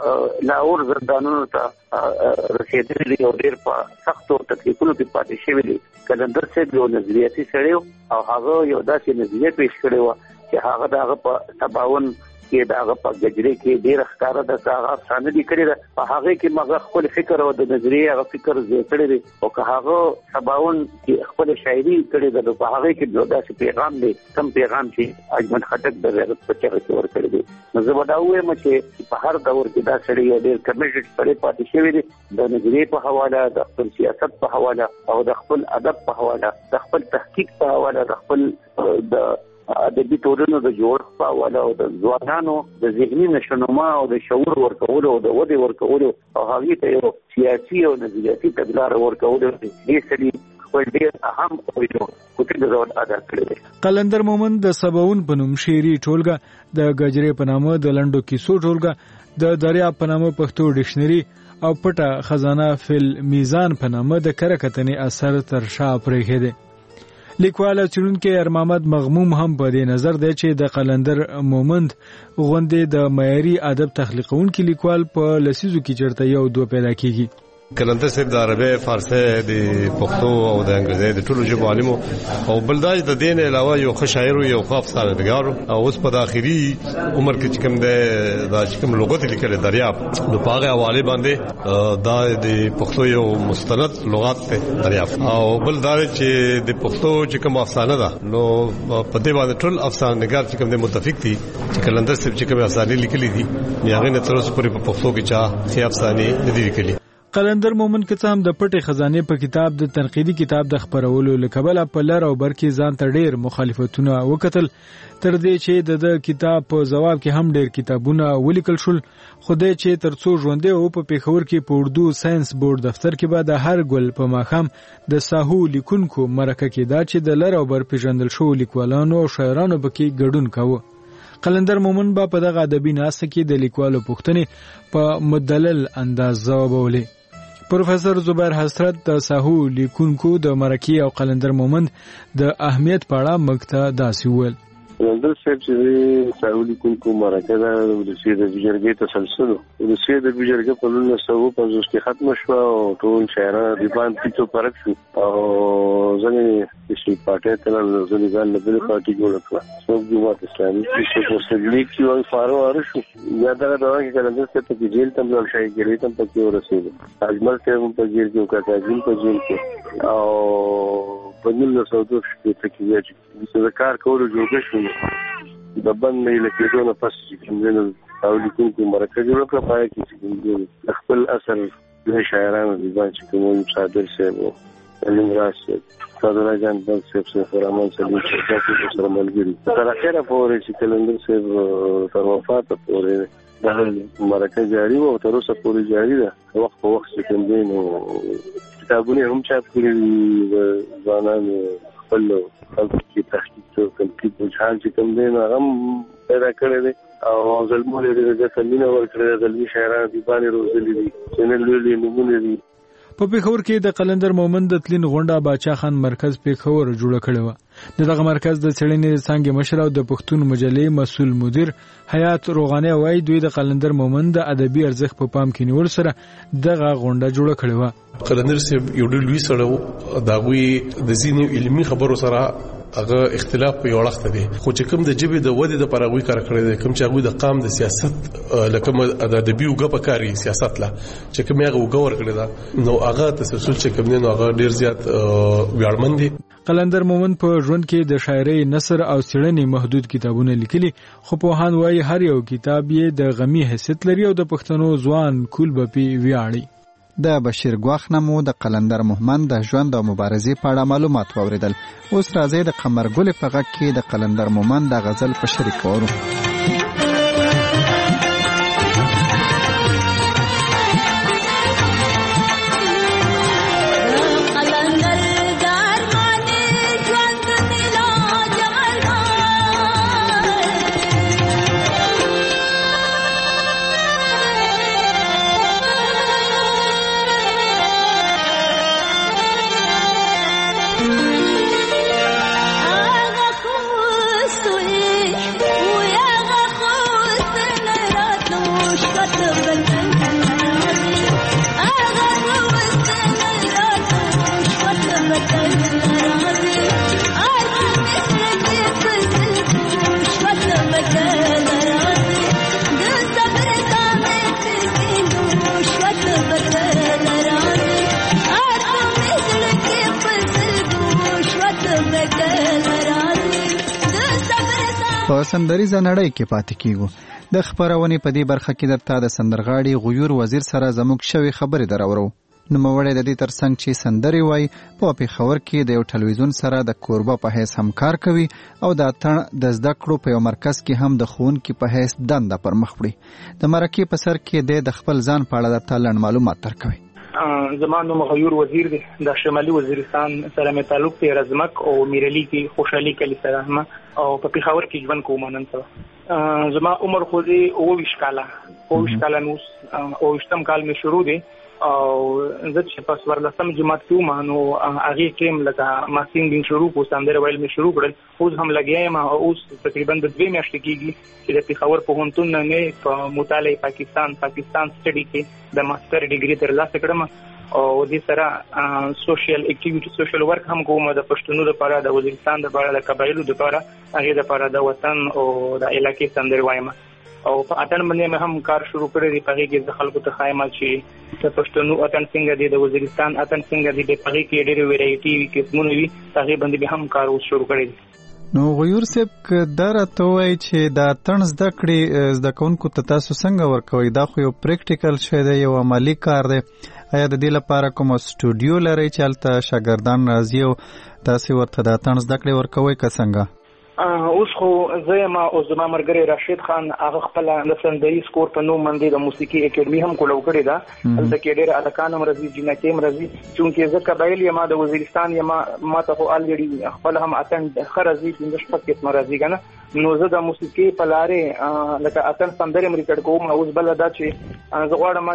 د لاهور زندانونو ته رسېدلی او ډېر په سختو تکلیفونو کې پاتې شوی دی. قلندر صاحب یو نظریاتي سړی او هغه یو داسې نظریه پیش کړې وه چې هغه د هغه په 57 کې د هغه په گجرې کې ډېره ښکاره ده چې هغه افسانه لیکلې ده. په هغې کې مغه خپل فکر او د نظریې هغه فکر ځای کړی دی او که هغه 57 کې خپل شاعري کړې ده نو په هغې کې یو داسې پیغام دی، کم پیغام چې اجمل خټک د غیرت په چغه کې ورکړی دی. نو زه به دا ووایم چې په هر دور کې دا سړی یو ډېر کمیټډ سړی پاتې شوی دی، د نظریې په حواله، د خپل سیاست په حواله او د خپل ادب په حواله، د خپل تحقیق په حواله، د خپل د ادبي ټولنو د جوړښت په حواله او د ځوانانو د ذهني نشونما او د شعور ورکولو او د ودې ورکولو او هغې ته یو سیاسي او نظریاتي تګلاره ورکولو دې سړي خپل ډېر اهم او یو کوټنګ رول ادا کړی دی. قلندر مومند د 57 په نوم شعري ټولګه، د گجرې په نامه د لنډو کیسو ټولګه، د دریاب په نامه پښتو ډکشنري او پټه خزانه فل میزان په نامه د کره کتنې اثر تر شا پرېښی دی. لیکوال څېړونکی ارمامد مغموم هم په دې نظر دی چې د قلندر مومند غوندې د معیاري ادب تخلیقونکي لیکوال په لسیزو کې چېرته یو دوه پیدا کیږي. قلندر صاحب د عربی، فارسی، د پښتو او د انګریزي د ټولو ژبو عالم او بل دا د دین علاوه یو ښه شاعر او یو ښه افسانه‌نګار او اوس په داخلي عمر کې چې کوم دی دا چې کوم لغت لیکل دریاب نو په هغه حواله باندې دا د پښتو یو مستند لغت دی دریاب او بل دا چې د پښتو چې کوم افسانه ده نو په دې باندې ټول افسانه‌نګار چې کوم دی متفق دي چې قلندر صاحب چې کوم افسانې لیکلي دي هغه نه تر اوسه پورې په پښتو کې چا ښه افسانې نه دي لیکلي. قلندر مومند که څه هم د پټې خزانې په کتاب د تنقیدي کتاب د خپرولو له کبله په لر او بر کې ځان ته ډېر مخالفتونه وکتل، تر دې چې د کتاب په ځواب کې هم ډېر کتابونه ولیکل شول. خدای چې تر څو ژوندی او په پیښور کې په اردو ساينس بورډ دفتر کې به د هر ګل په ماښام د ساهو لیکونکو مرکه کېده چې د لر او بر پیژندل شوو لیکوالانو او شاعرانو پکې ګډون کاوه. قلندر مومند به په دغه ادبي ناسته کې د لیکوالو پوښتنې په مدلل انداز ځوابولې. پروفیسور زبیر حسرت د ساهو لیکونکو د مرکې او قلندر مومند د اهمیت په اړه موږ ته داسې وویل. قلندر صاحب چې ساهو لیکونکو مرکه ده د روسیې د جرګې تسلسل د روسیې د جرګې په 1950 کې ختم شو او ټول شاعران د باندې پیټو پرک شو او ځنې چې پارټي ته ځنې ځان له بل پارټي جوړ کړ څوک جماعت اسلامي چې په سګلیک کې وای فارو ارشو یا دا دغه قلندر صاحب په جیل تم ځل شي کې تم پکې ورسېد اجمل صاحب په جیل کې وکړه په جیل کې او په 1902 کې چې کار کولو جوړ شو د بندې لکه نه پس چې موږ او لیکونکو مرکه جوړ کړه پای کې چې خپل اثر د شاعرانو د باندې کوم صادر صاحب الانراس صادره جان بل صاحب فرمان سلیم چې سره ملګری تر اخره پورې چې قلندر صاحب تر وفات پورې د مرکه جاری او تر اوسه پورې جاری ده وخت په وخت چې کوم دین او کتابونه هم چاپ کړي ځوانان خپل خلکو تحقیق او تنقید په حال چې کوم دین هغه پیدا کړی دی او ظلمونه د کمینه ورکړي د شاعرانو دی باندې روزلي دي چې نه لولي نمونه دي. په پیښور کې د قلندر مومند د تلین غونډه باچا خان مرکز پیښور جوړ کړی و. دغه مرکز د څېړنې څانګې مشر او د پښتون مجلې مسؤل مدیر حیات روغاني وایي دوی د قلندر مومند د ادبي ارزښت په پام کې نیول سره دغه غونډه جوړ کړې و. قلندر صاحب یو ډېر لوی سړی و، د هغوی د ځینې علمي خبرو سره هغه اختلاف په یو وخت دی خو چې کوم د جبې د ودی د پرغوي کار کړی دی کوم چې هغه د قام د سیاست لکه د ادبي وګه په کاری سیاست لا چې کوم هغه وګ ور کړی دا نو هغه تسلسل چې کوم نه هغه ډیر زیات ویاړمن دي. قلندر مومند په ژوند کې د شاعرۍ نثر او څېړنې محدود کتابونه لیکلي خو پوهان وایي هر یو کتاب یې د غمی حیثیت لري او د پښتنو ځوان کول به پی ویاړي. د بشیر ګواخ نمو د قلندر مومند د ژوند او مبارزې په اړه معلومات واوریدل. اوس راځي د قمرګل په غږ کې د قلندر مومند د غزل په شریک ورو. په سندریزه نړۍ کې پاتې کیږو. د خبرونې په دې برخه کې درته د سندرغاړي غیور وزیر سره زموږ شوی خبرې درورو. نوموړی د دې ترڅنګ چې سندرې وایي په پېښور کې د یو ټلویزیون سره د کوربه په حیث همکار کوي او د اتڼ د زده کړو په یو مرکز کې هم د ښوونکي په حیث دنده پر مخ وړي. د مرکې په سر کې د خپل ځان په اړه درته لنډ معلومات درکوي. زما نوم غیور وزیر دی. د شمالي وزیرستان سره مې تعلق دی. رزمک او میرلی کې خوشحالي کلی سره هم او په پېښور کې ژوند کوم نن سره. زما عمر خو دی 22 کاله نو 28 کال مې شروع دی او زه چې پس ورلسم جماعت کې وم نو هغه ټیم لکه ما سینګینګ شروع کو سندره ویل مې شروع کړل. اوس هم لګیایم او اوس تقریبا د 2 میاشتې کېږي چې د پېښور پوهنتون نه په مطالعه پاکستان سټډي کې د ماستر ډیګري ترلاسه کړم او دې سره سوشل اکټیویټي سوشل ورک هم کوم د پښتنو لپاره د وزیرستان لپاره د قبایلو لپاره هغه لپاره د وطن او د علاقې سندره وایم او په اتن باندې مې هم کار شروع کړی دی. په کې د خلکو ته خایمه چې د پښتنو اتن څنګه دی د وزیرستان اتن څنګه دی په کې ډېر ویرایټي وی قسمونه وی هغه باندې به هم کار شروع کړی دی. نو غیور صاحب کدار ته وای چې دا تن زده کړې زده کوونکو ته تاسو څنګه ورکوي؟ دا خو یو پریکټیکل شی دی، یو عملی کار دی. آیا د دې لپاره کوم سټوډیو لري چې هلته شاګردان راځي او تاسو ورته دا تن زده کړې ورکوي که څنګه؟ اوس خو زه ما او زما مرګري راشد خان هغه خپل د سندري سکور په نوم باندې د موسیقي اکیډمي هم کولاو کړی دا. هلته کې ډېر الکان مرزي جنکې مرزي چونکه زه قبایل یم د وزیرستان یم ما ته خو الریډي خپل هم اتن خرزي د شپږ کې مرزي کنه نو زه د موسیقي په لارې لکه اتن سندري مې ریکارډ کوم. اوس بل دا چې زه غواړم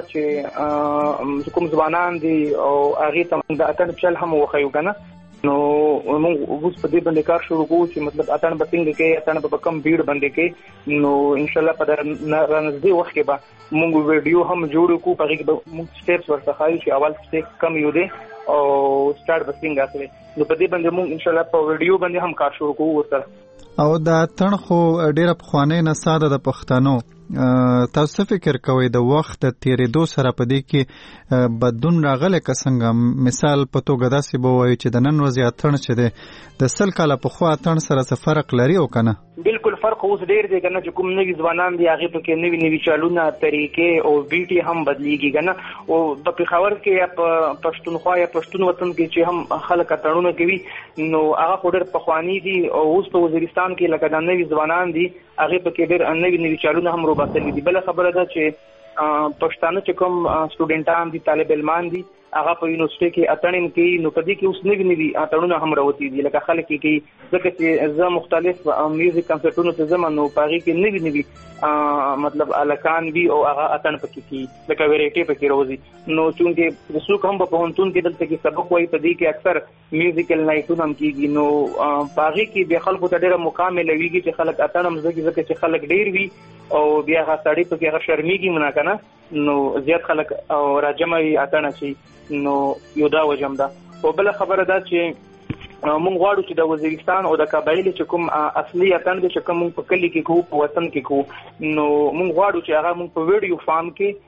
چې کوم ځوانان دي او هغه ته د اتن چل هم وخیو کنه نو موږ اوس په دې باندې کار شروع کوو چې مطلب اتن به څنګه کې اتن به کم بیډ باندې کې نو ان شاء الله په نږدې وخت کې به موږ ویډیو هم جوړ کوو. په کې به موږ سټیپس ورته خایو چې اول سټیپ کم یو دی او سٹارټ به څنګه کوي نو په دې باندې موږ ان شاء الله په ویډیو باندې هم کار شروع کوو ورته. او دا تن خو ډیره پخوانۍ نساده د پښتنو تاسو فکر کوئ د وخت د تیریدو سره په دې کې بدلون راغلی که څنګه؟ مثال په توګه داسې به وایو چې د نن ورځې اتڼ چې دی د 100 کاله پخوا اتڼ سره څه فرق لري او که نه؟ بالکل فرق اوس ډېر دی که نه چې کوم نوي ځوانان دي هغې پکې نوي چالونه طریقې او بیټې هم بدلیږي که نه. او په پېښور کې یا په پښتونخوا یا پښتون وطن کې چې هم خلک اتڼونه کوي نو هغه خو ډېر پخواني دي او اوس په وزیرستان کې لکه دا نوي ځوانان دي هغې پکې ډېر نوي چالونه هم روباسلي دي. بله خبره ده چې پښتانه چې کوم سټوډنټان دي طالب علمان دي هغه په یونیورسيټي کې اتڼ کوي نو په دې کې اوس نوي اتڼونه هم راوتي دي لکه خلک کوي ځکه چې زه مختلف میوزیک کنسرټونو ته ځم نو په هغې کې نوي مطلب الکان وي او هغه اتڼ پکې کوي لکه ویرایټي پکې راوځي نو چونکې څوک هم په پوهنتون کې دلته کې سبق وایي په دې کې اکثر میوزیکل نایټونه هم کېږي نو په هغې کې بیا خلکو ته ډېره موقع ملویږي چې خلک اتڼ هم زده کړي ځکه چې خلک ډېر وي او بیا هغه سړی پکې هغه شرمېږي منا که نه نو زیات خلک او راجمع وي اتڼ شي نو یو دا وجم ده. او بله خبره ده چې مونږ غواړو چې د وزیرستان او د قبایل چې کوم اصلي اتن چې کوم په کلی کې کوو په وطن کې کوو نو مونږ غواړو چې هغه مونږ په ویډیو فارم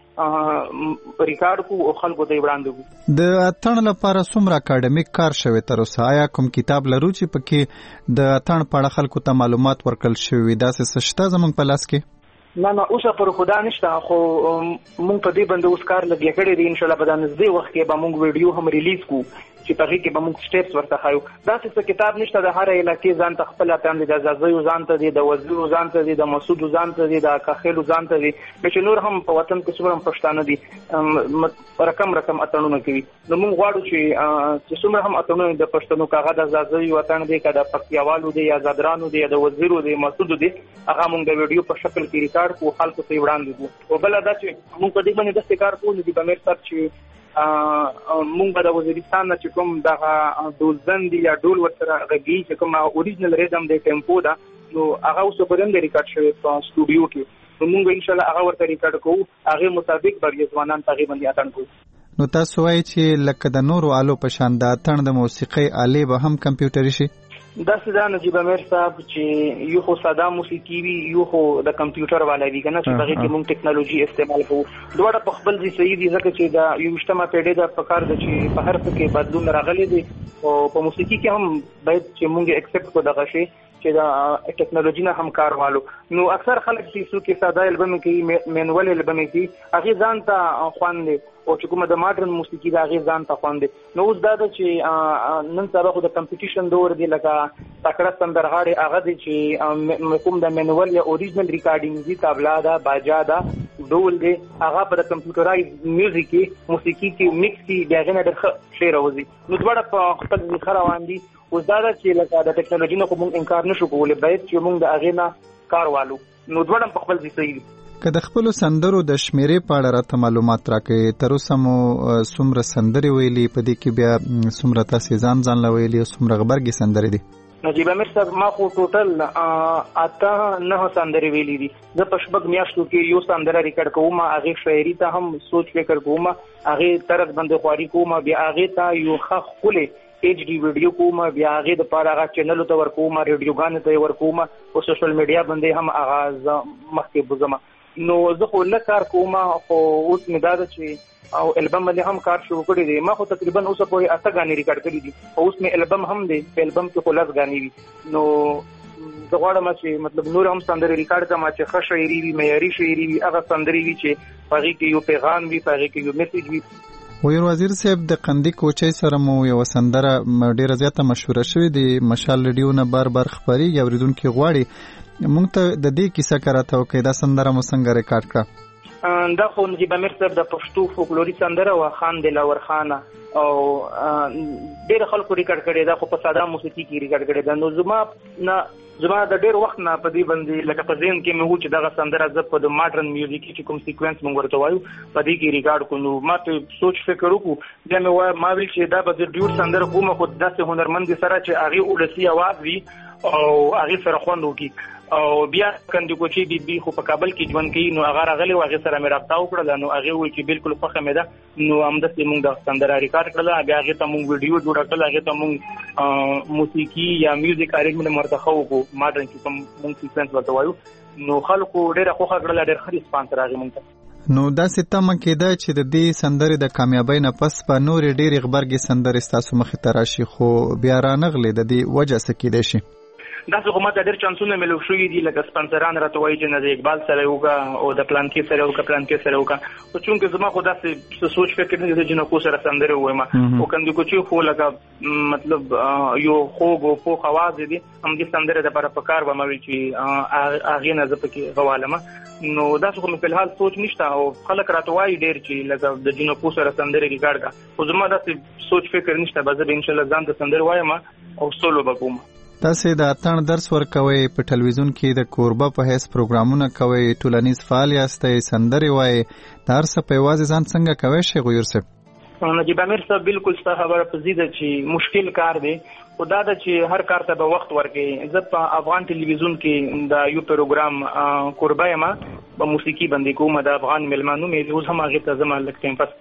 کې ریکارډ کوو او خلکو ته وړاندې کوو. د اتن لپاره څومره اکاډمیک کار شوی تر اوسه؟ آیا کوم کتاب لرو چې پکې د اتن په اړه خلکو ته معلومات ورکړل شوی داسې څه شته زموږ په لاس کې؟ نه اوسه پر خدا نشته، خو مونږ په دې باندې اوس کار لګیا کړی دی. ان شاء الله په نږدې وخت کې به مونږ ویډیو هم ریلیز کوو چې په هغه کې به مونږ سټیپس ورته خایو. دا څه کتاب نشته، د هر علاقې ځان ته خپل اتم دي، د زازیو ځان ته دي، د وزیرو ځان ته دي، د مسعود ځان ته دي، د کاخېلو ځان ته دي، چې نور هم په وطن کې څومره پښتانه دي رقم اتنونه کوي. نو مونږ غواړو چې څومره هم اتنونه د پښتنو کاغه د زازیو وطن دي، کله پکتیاوالو دي یا زادرانو دي یا د وزیرو دي مسعود دي، هغه مونږ د ویډیو په شکل کې ریکارډ کوو خلکو ته وړاندې کوو. او بل دا چې مونږ په دې باندې د کار کوو دي په مېر سره چې مونږ به د وزیرستان نه چې کوم دغه ډولزن دي یا ډول ورسره غږی چې کوم اوریجنل ریدم د ټیمپو دا نو هغه اوس په دې ریکارډ شوی په سټوډیو کې. نو مونږ ان شاء الله هغه ورته ریکارډ کوو، هغه مطابق به ځوانان هغه باندې اتن کوو. نو تاسو وایي چې لکه د نورو آلو په شان د اتن د موسیقي آلې به هم کمپیوټري شي؟ دا سدا نجیب امیر صاحب چې یو خو ساده موسیقي وي، یو خو د کمپیوټر والا وي کنه چې هغه کې موږ ټیکنالوژي استعمال کوو. دوړه په خپل ځای صحیح دي ځکه چې دا یو مجتمع پیډه د پکار د چې په هر څه کې بدلون راغلي دي او په موسیقي کې هم باید چې موږ ایکسپټ کو دغه شی چې دا ټیکنالوژي نه هم کار والو. نو اکثر خلک چې څوک ساده البم کې مینوال البم کې هغه ځان ته خواندي او چې کومه د ماډرن موسیقي دا هغه ځان ته خواندي. نو اوس دا چې نن سبا خو د کمپټیشن دور دی، لکه تکړه سندرغاړي هغه دي چې کوم د مینوال یا اوریجنل ریکارډینګ دي، طبلا دا، باجا دا، ډول دی، هغه په کمپیوټرایز میوزیک کې موسیقي کې میکس کې دغه نه ډېر شعر اوزي. نو دوړه په خپل ځخ روان دي. اوس دا چې لکه د ټیکنالوژي نه کوم انکار نشو کولای، باید چې موږ د هغه نه کار والو. نو دوړه په خپل ځای صحیح دي. که د خپل سندرو د شمیرې په اړه راته معلومات راکړئ، تر اوسه مو څومره سندرې ویلي، په دې کې بیا څومره تاسو ځان لویلي او څومره غبرګي سندرې دي؟ نجیب امیر صاحب ما خو ټوټل 8 سندرې ویلي دي. د پښبګ میاشتو کې یو سندره ریکارډ کوم، هغه شاعري ته هم سوچ فکر کوم، هغه طرز باندې خواري کوم، بیا هغه ته یو ښه خله ایچ ډی ویډیو کوم، بیا هغه د پاره هغه چینل ته ورکوم، ریډیوګان ته ورکوم او سوشل میډیا باندې هم اغاز مخکې بوزم. نو زه خو له کار کوم، خو اوس مې دا چې او البم باندې هم کار شروع کړی دی. ما خو تقریبا اوس په 8 غانې ریکارډ کړی دي او اوس مې البم هم دی، په البم کې خو 10 غانې وي. نو زه غواړم چې مطلب نور هم سندرې ریکارډ کړم چې ښه شاعري وي، معیاري شاعري وي، هغه سندرې وي چې هغه کې یو پیغام وي، هغه کې یو میسج وي. وزیر وزیر صاحب د قندی کوچي سره مو یو سندره ډیره زیاته مشهوره شوې دی، مشال ریډیو نه بار خبري اوریدونکو غواړي مونږ ته د دې کیسه کراته او کدا سندره مو څنګه ریکارډ کړه؟ دا خو نجیب امیر صاحب د پښتو فولکلوري سندره او خان دلاور خانه او ډېر خلکو ریکارډ کړي دا، خو په ساده موسیقي کې ریکارډ کړي دا. نو زما د ډېر وخت نه په دې باندې لکه په ذهن کې مې و چې دغه سندره زه په د ماډرن میوزیک چې کوم سیکوینس مونږ ورته وایو په دې کې ریکارډ کړو. نو ما ته سوچ فکر وکړو، بیا مې ما ویل چې دا به د ډیور سندره کوم، خو داسې هنرمند سره چې هغه اولسي आवाज وي او هغه سره خوند وکړي. او بیا کندو کوچی بي خو په کابل کې ژوند کوي، نو هغه راغلی هغه سره مې رابطه وکړه. نو هغه وایي چې بالکل خوښه مې ده. نو همداسې موږ د سندره ریکارډ کړله، بیا هغه ته موږ ویډیو جوړ کړل، هغه ته موږ موسیقي یا میوزیک ارینجمنټ مرتخه وکړو، ماډرن کې کوم موږ سیکوینس ورته وایو. نو خلکو ډېره خوښه کړله، ډېر ښه ریسپانس راغی موږ ته. نو دا ستامه کېده چې د دې سندرې د کامیابی نه پس په نور ډېر غبرګي سندرې ستاسو مخې ته راشي، خو بیا رانغلې د دې وجه څه کېدای شي؟ دا څه کومه ډېر چانسونه ملو شوې دي، لکه سپانسران راته وایي چې نه د اقبال سره وکړه او د پلان کې سره وکړه، پلان کې سره وکړه. خو چونکه زما خو داسې سوچ فکر نه دی چې جنکو سره سندره وایم او کندو کوچی خو لکه مطلب یو خوږ او پوخ आवाज دي، هم دې سندره د لپاره پکار و مې چې هغه نه زپکه غوالمه. نو دا څه کوم په الحال سوچ نشته او خلک راته وایي ډېر چې لکه د جنکو سره سندره ریکارډ کا، خو زما داسې سوچ فکر نشته. به زه ان شاء الله ځان ته سندره وایم او سولو بکوم. تاسو د اتن درس ورکوي، په ټلویزیون کې د کوربه په هیڅ پروګرامونه کوي، ټولنیز فعال یاستئ، سندرې وایي، دا هر څه په یوازې ځان څنګه کوي شي غویر صاحب؟ نجیب امیر صاحب بالکل ستاسو خبره په زیاده چې مشکل کار دی، خدا دا چې هر کار ته به وخت ورکړي. زه په افغان ټلویزیون کې دا یو پروګرام کوربه ما په موسیقي باندې کوم، د افغان ملمانو مې اوس هم هغه ته زما لکه ټیم پاس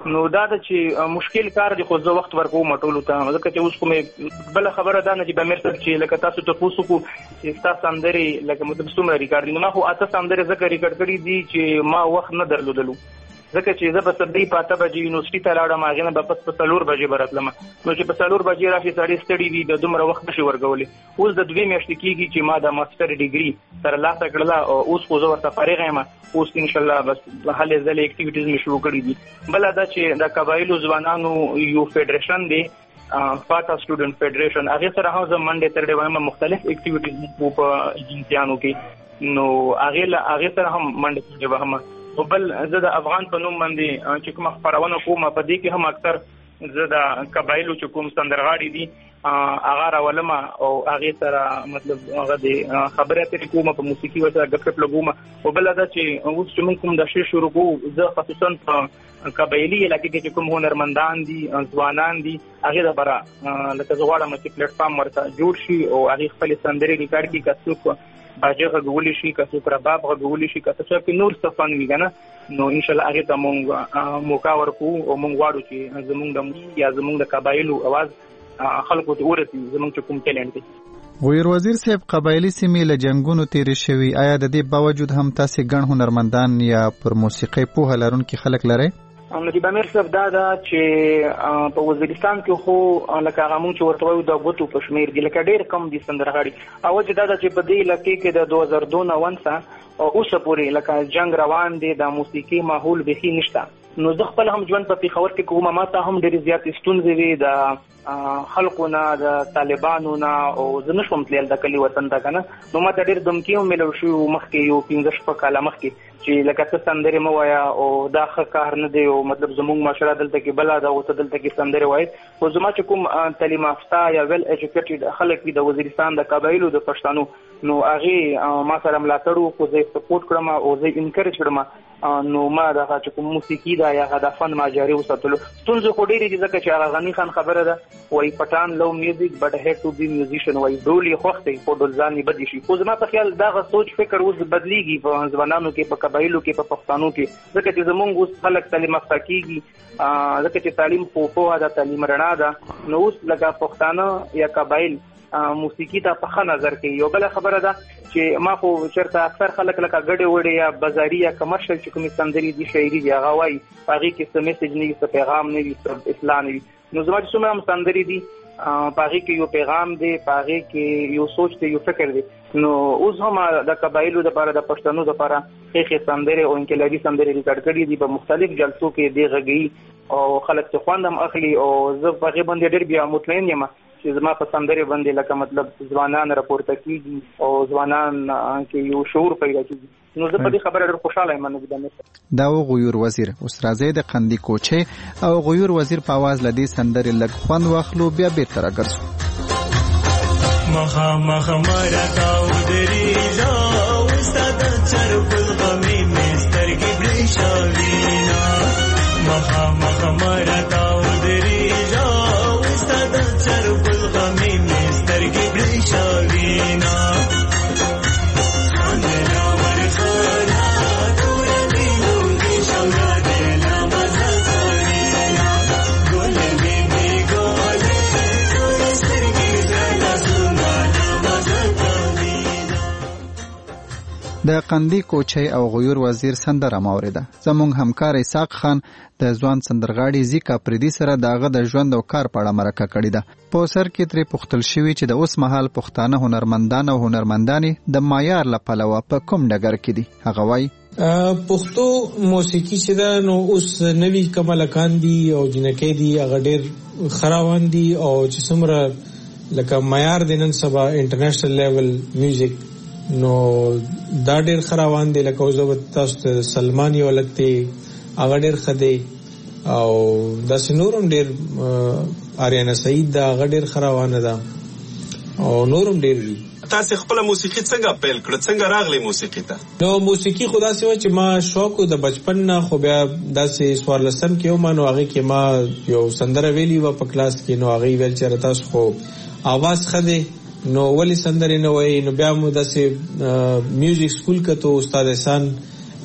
نو دا د چې مشکل کار دی خو زه وخت ورکوم ټولو ته ځکه چې اوس کومه بل خبره ده نه چې به مرسته چې لکه تاسو ته پوسو کو چې تاسو سندري لکه مطلب څومره ریکارډ دي ما خو اته سندري ذکر ریکارډ کړی دي چې ما وخت نه درلودلو ځکه چې زه به سبدي پاته بجې یونیورسيټي ته لاړم هغه نه به پس په 4 بجې براتلم نو چې په 4 بجې راشي سړی ستړي وي د دومره وخت نشي ورغولې اوس د 2 میاشتې کېږي چې ما د ماستر ډیګري سره لاسه کړله او اوس خو زه ورته فارغ یم اوس ان شاء الله بس هلې ځلې اکټیویټیز مې شروع کړې دي بل دا چې د قبایلو ځوانانو یو فدریشن دی فاټا سټوډنټ فدریشن هغه سره هم زه منډه تر ډېر مختلف اکټیویټیز په ایجنسیانو کې نو هغه سره هم منډه تر ډېر هم بل زه د افغان په نوم باندې چې کوم خبرونه کوم په دې کې هم اکثر زه د قبایلو چې کوم سندرغاړي دي هغه راولم او هغه سره مطلب هغه د خبرې اترې کوم په موسیقي وسه غږ لګوم او بل دا چې اوس چې موږ کوم د شی شروع کوو زه خصوصا په قبایلی علاقې کې کوم هنرمندان دي ځوانان دي هغه د برا لکه زغواړم چې پلیټ فارم ورته جوړ شي او هغه خپل سندري ریکارډ کی کڅوک باجه غوړی شي کڅو رباب غوړی شي کڅو چې نور صفان ویګنه نو ان شاء الله هغه ته مونږ موقع ورکو او مونږ واړو چې زمونږ د موسیقي یا زمونږ د قبایلو आवाज خلکو ته ورسي زمونږ کوم ټیلنټ دی غویر وزیر صاحب قبایلی سیمې له جنگونو تیرې شوي آیا د دې باوجود هم تاسو ګڼ هنرمندان یا پر موسیقي پوهه لرونکي خلک لرئ نو د بامیر صاحب دا چې په وزیرستان کې خو لکه هغه مونږ چې ورته وایو د غوتو په شمیر دي لکه ډېر کم دي سندرغاړي او چې دا چې په دې لکه کې د 2002 نه ونسه او اوس پورې لکه جنگ روان دي د موسیقي ماحول به نشته نو زه خپل هم ژوند په پیښور کې کومه ما ته هم ډېر زیات ستونزې وي د خلکو نه د طالبانو نه او زه نشم تلل د کلی وطن ته کنه نو ما ته ډېر دمکی هم ملو شو مخکې یو 15 کاله مخکې چې لکه څه سندري مو وایا او دا ښه کار نه دی او مطلب زموږ معاشره دلته کې بل دا او دلته کې سندري وای او زما چې کوم تعلیم یافته یا ویل ایجوکیټډ خلک دي د وزیرستان د قبایلو د پښتنو نو هغه ما سره ملاتړ او زه سپورټ کړم او زه انکریج کړم نو ما دا چې کوم موسیقي دا یا د فن ما جاري وساتلو ستونزه خو ډېری دي ځکه چې هغه غنی خان خبره ده وای پټان لو میوزیک بټ هډ ټو بی میوزیشن وای ډولي خوخته په ډولځاني بدی شي خو زما په خیال دا سوچ فکر اوس بدلیږي په ځوانانو کې په قبایلو کې په پښتنو کې ځکه چې زمونږ اوس خلک تعلیم یافته کیږي ځکه چې تعلیم په دا تعلیم رڼا ده نو اوس لکه پښتانه یا قبایل موسیقي ته په ښه نظر کې یو بل خبره ده چې ما خو چرته اکثر خلک لکه ګډه وړي یا بازاري یا کمرشل چې کومې سندري دي شاعري دي هغه وایي هغه کې څه میسج نه وي څه پیغام نه وي څه اصلاح نه وي نو زما چې څومره هم سندري دي هغه کې یو پیغام دی هغه کې یو سوچ دی یو فکر دی نو اوس هم د قبایلو لپاره د پښتنو لپاره خېخې سندري او انقلابي سندري ریکارډ کړي دي په مختلف جلسو کې دی غږی او خلک څه خوندم اخلي او زه په غي باندې ډېر بیا مطمئن یم چې زما په سندري باندې لکه مطلب ځوانان راپورته کیږي او ځوانان کې یو شعور پیدا کیږي نو زه په دې خبره ډېر خوشاله یم نو دا غویر وزیر اوس راځي د قندی کوچي او غویر وزیر په आवाज لدی سندري لګ خوند واخلو بیا بیرته راګرځو مخا مخا مرتاو دریزا استاد چربل غمی مستر کی بریشاوینا مخا مخا مرتاو دریزا استاد چربل غمی مستر کی بریشاوینا د قندی کوچي او غویر وزیر سندره ماوریده زمونږ همکار اسحاق خان د ځوان سندرغاړي زیکا پردي سره داغه د ژوند او کار په اړه مرکه کړې ده په سر کې ترې پوښتل شوی چې د اوس مهال پښتانه هنرمندان او هنرمندانې د معیار لپاره په کوم ډګر کې دي هغه وایي پښتو موسیقي چې دا نو اوس نوی کمالکان دي او جنکې دي هغه ډېر خراوان دي او چې څومره لکه معیار د نن سبا انټرنیشنل لیول میوزیک نو دا ډېر خراوان دي لکه زه تاسو ته سلمان یو لګتي هغه ډېر خدي او د سنورم ډېر آریانا سعید دا هغه ډېر خراوان ده او نورم ډېر تاسو خپل موسیقي څنګه پیل کړ څنګه راغلی موسیقي ته نو موسیقي خدا سي و چې ما شوق د بچپن نه خو بیا داسې سوار لسم کې ما نو هغه کې ما یو سندره ویلی و په کلاس کې نو هغه ویل چې تاسو خو आवाज خدي نو ولی سندري نو وای نو بیا مو داسې میوزیک سکول کته استاد احسان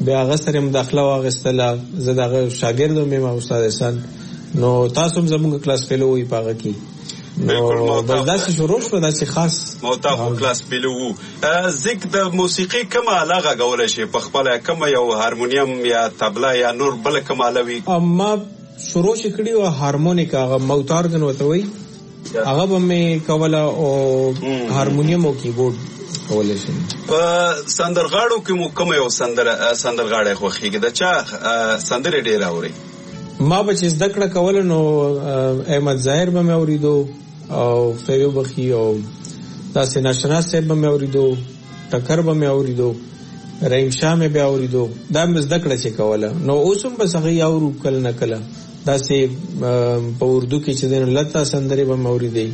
بیا هغه سره مداخله واغستله. زه دغه شاګرد مې ما استاد احسان نو تاسو هم زموږ کلاس فیلو وي پاغه کی نو بس داسې شروع شو داسې خاص موتا خو کلاس فیلو زیک د موسیقي کومه علاقه غوړل شي په خپل کوم یو هارمونیم یا طبله یا نور بل کومه علاوه اما شروع شکړي او هارمونیک هغه موتارګن وته وي هغه به مې کوله او هارمونیم او کیبورډ کولای شي. په سندرغاړو کې مو کوم یو سندرغاړی خوښیږي د چا سندرې ډېر اوري؟ ما به چې زده کړه کوله نو احمد ظاهر به مې اوریدو او فیو بخي او داسې ناشناس صاحب به مې اوریدو، ټکر به مې اوریدو، رحیم شاه مې بیا اوریدو. دا مې زده کړه چې کوله نو اوس هم بس هغه اورو کله نه کله داسې په اردو کې چې د لتا سندرې به مې اوریدې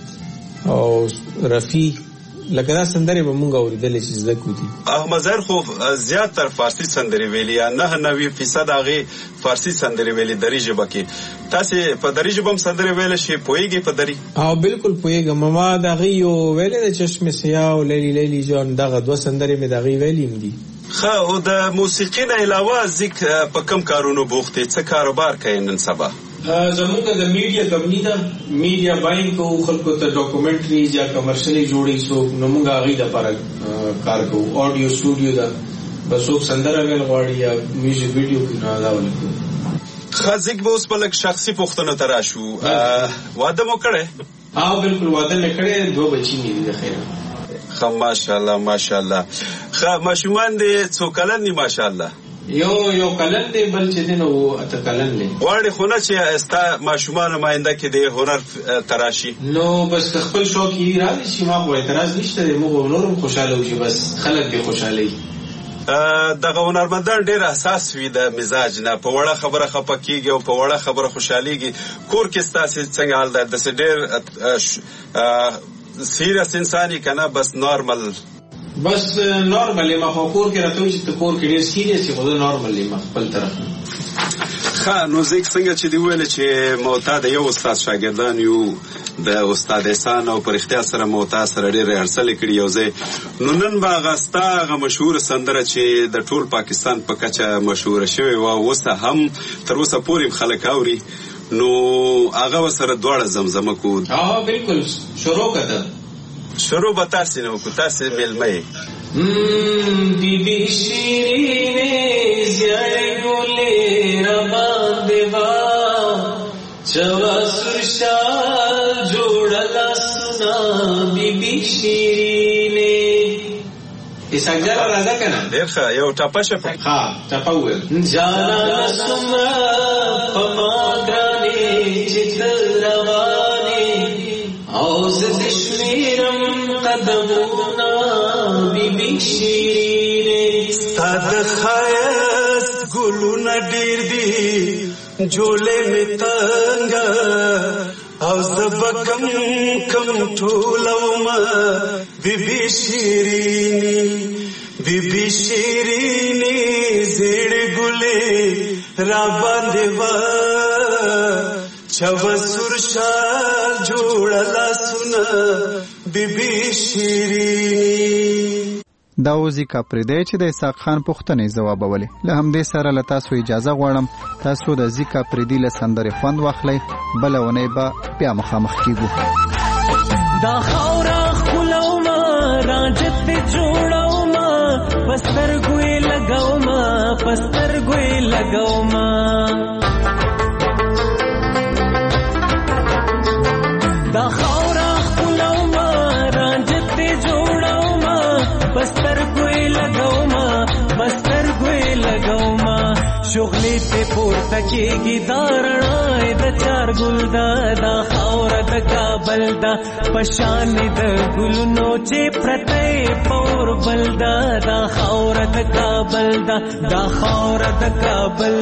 او رفیع لکه دا سندرې به مونږ اوریدلې چې زده کو دي. احمد ظاهر خو زیاتره فارسی سندرې ویلي یا 99% هغه فارسی سندرې ویلي دري ژبه کې. تاسو په دري ژبه هم سندرې ویل شي پوهیږئ په دري؟ ها بالکل پوهیږم. ما دغه یو ویلې د چشم سیاه او لیلی لیلی جان دغه دوه سندرې مې دغه ویلې دي. خا او د موسیقي نه علاوه ځکه په کم کارونو بوختې څه کاروبار کوي نن سبا؟ زموږ د میډیا کمپنی ده، میډیا باین کو خلکو ته ډاکومنټریز یا کمرشلي جوړي سو نو موږ هغه د لپاره کار کوو. اډیو سټوډیو ده بس څوک سندره ویل غواړي یا میوزیک ویډیو کې نه دا ولکو. خازق به اوس په لک شخصي پوښتنه ترا شو واده مو کړی؟ بالکل واده مې کړی، 2 بچی مې دي. خیر ماشاءالله ماشاءالله. ماشومان دې څو کلن دي؟ ماشاءالله یو کلن دی بل چې دی نو اته کلن دی. واړې خو نه چې استا ماشومان ماینده کې د هنر تراشي نو بس خپل شوق یې راځي چې ما خو اعتراض نشته دی، موږ نورم خوشاله وو چې بس خلک به خوشاله وي. دغه هنرمندان ډېر حساس وي د مزاج نه، په وړه خبره خپه کېږي او په وړه خبره خوشحالېږي. کور کې ستاسې څنګه حال ده؟ داسې ډېر سیریس انسان یې که نه بس نارمل؟ بس نارمل ما خو کور کې راته وي چې ته کور کې ډېر سیریس یې، خو زه نارمل یم خپل طرف نه. ښه نو زه څنګه چې دې وویلې چې موتا د یو استاد شاګردان یو د استاد احسان او په رښتیا سره موتا سره ډېرې هرڅلې کړي یو ځای، نو نن به هغه ستا هغه مشهوره سندره چې د ټول پاکستان په کچه مشهوره شوې وه اوس هم تر اوسه پورې خلک اوري، نو هغه ورسره دواړه زمزمه کړو. بالکل شروع کړه. شروع به تاسې نه وکړو، تاسې میلمه یې. بیبي شیرینې زیړې ګلې راباندې وا چوا سرشال جوړه لاسونه بیبي شیرینې. اسنګر راځه کنه ډېر ښه یو ټاپه شه. ها ټاپه وویل جانا سمرا پما ګرانې چې روانې او زه دشمیرم قدمونه بیبي شیرینې. ستا د ښایست ګلونه ډېر دي جوړې مې تنګه او زه به کم ټولومه بیبي شیرینې. بیبي شیرینې زیړې ګلې راباندې وا چوا سرشال جوړه لاسونه بیبي شیرینې. دا وزیکا پردی چې د اسحاق خان پوښتنې ځوابولې. له همدې سره له تاسو اجازه غواړم تاسو د زیکا پردی له سندرې خوند واخلئ. بله اونۍ به بیا مخامخ کیږو. دا خاورا خپلوما رانجت جوړوما پسترګوې لګوما دا خاورا خپلوما رانجت جوړوما پسترګوې لګوما شغلې ته پورته کېږي دا رڼا د چار ګل دا خاوره د کابل دا پشان د ګلونو چې پرته پور بل دا خاوره د کابل دا خاوره د کابل.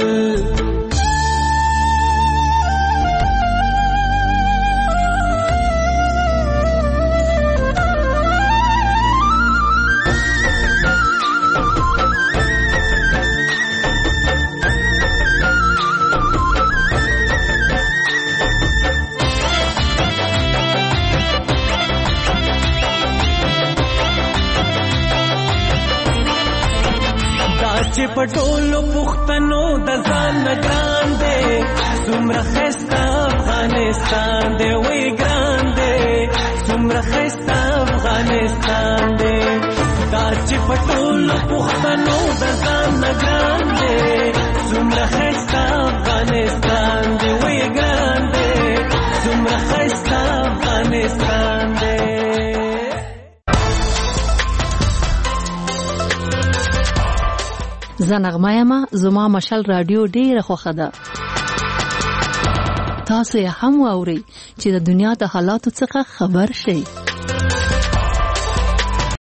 چې پټولو پښتنو د ځان ګران دی څومره ښایسته افغانستان دی وی ګران دی څومره ښایسته افغانستان دی دا چې پټولو پښتنو د ځان ګران دی څومره ښایسته افغانستان دی وی ګران دی څومره ښایسته افغانستان دی. زه نغمه یم. زما مشال رادیو ډیره خوښه ده. تاسو یې هم واورئ چې د دنیا د حالاتو څخه خبر شئ.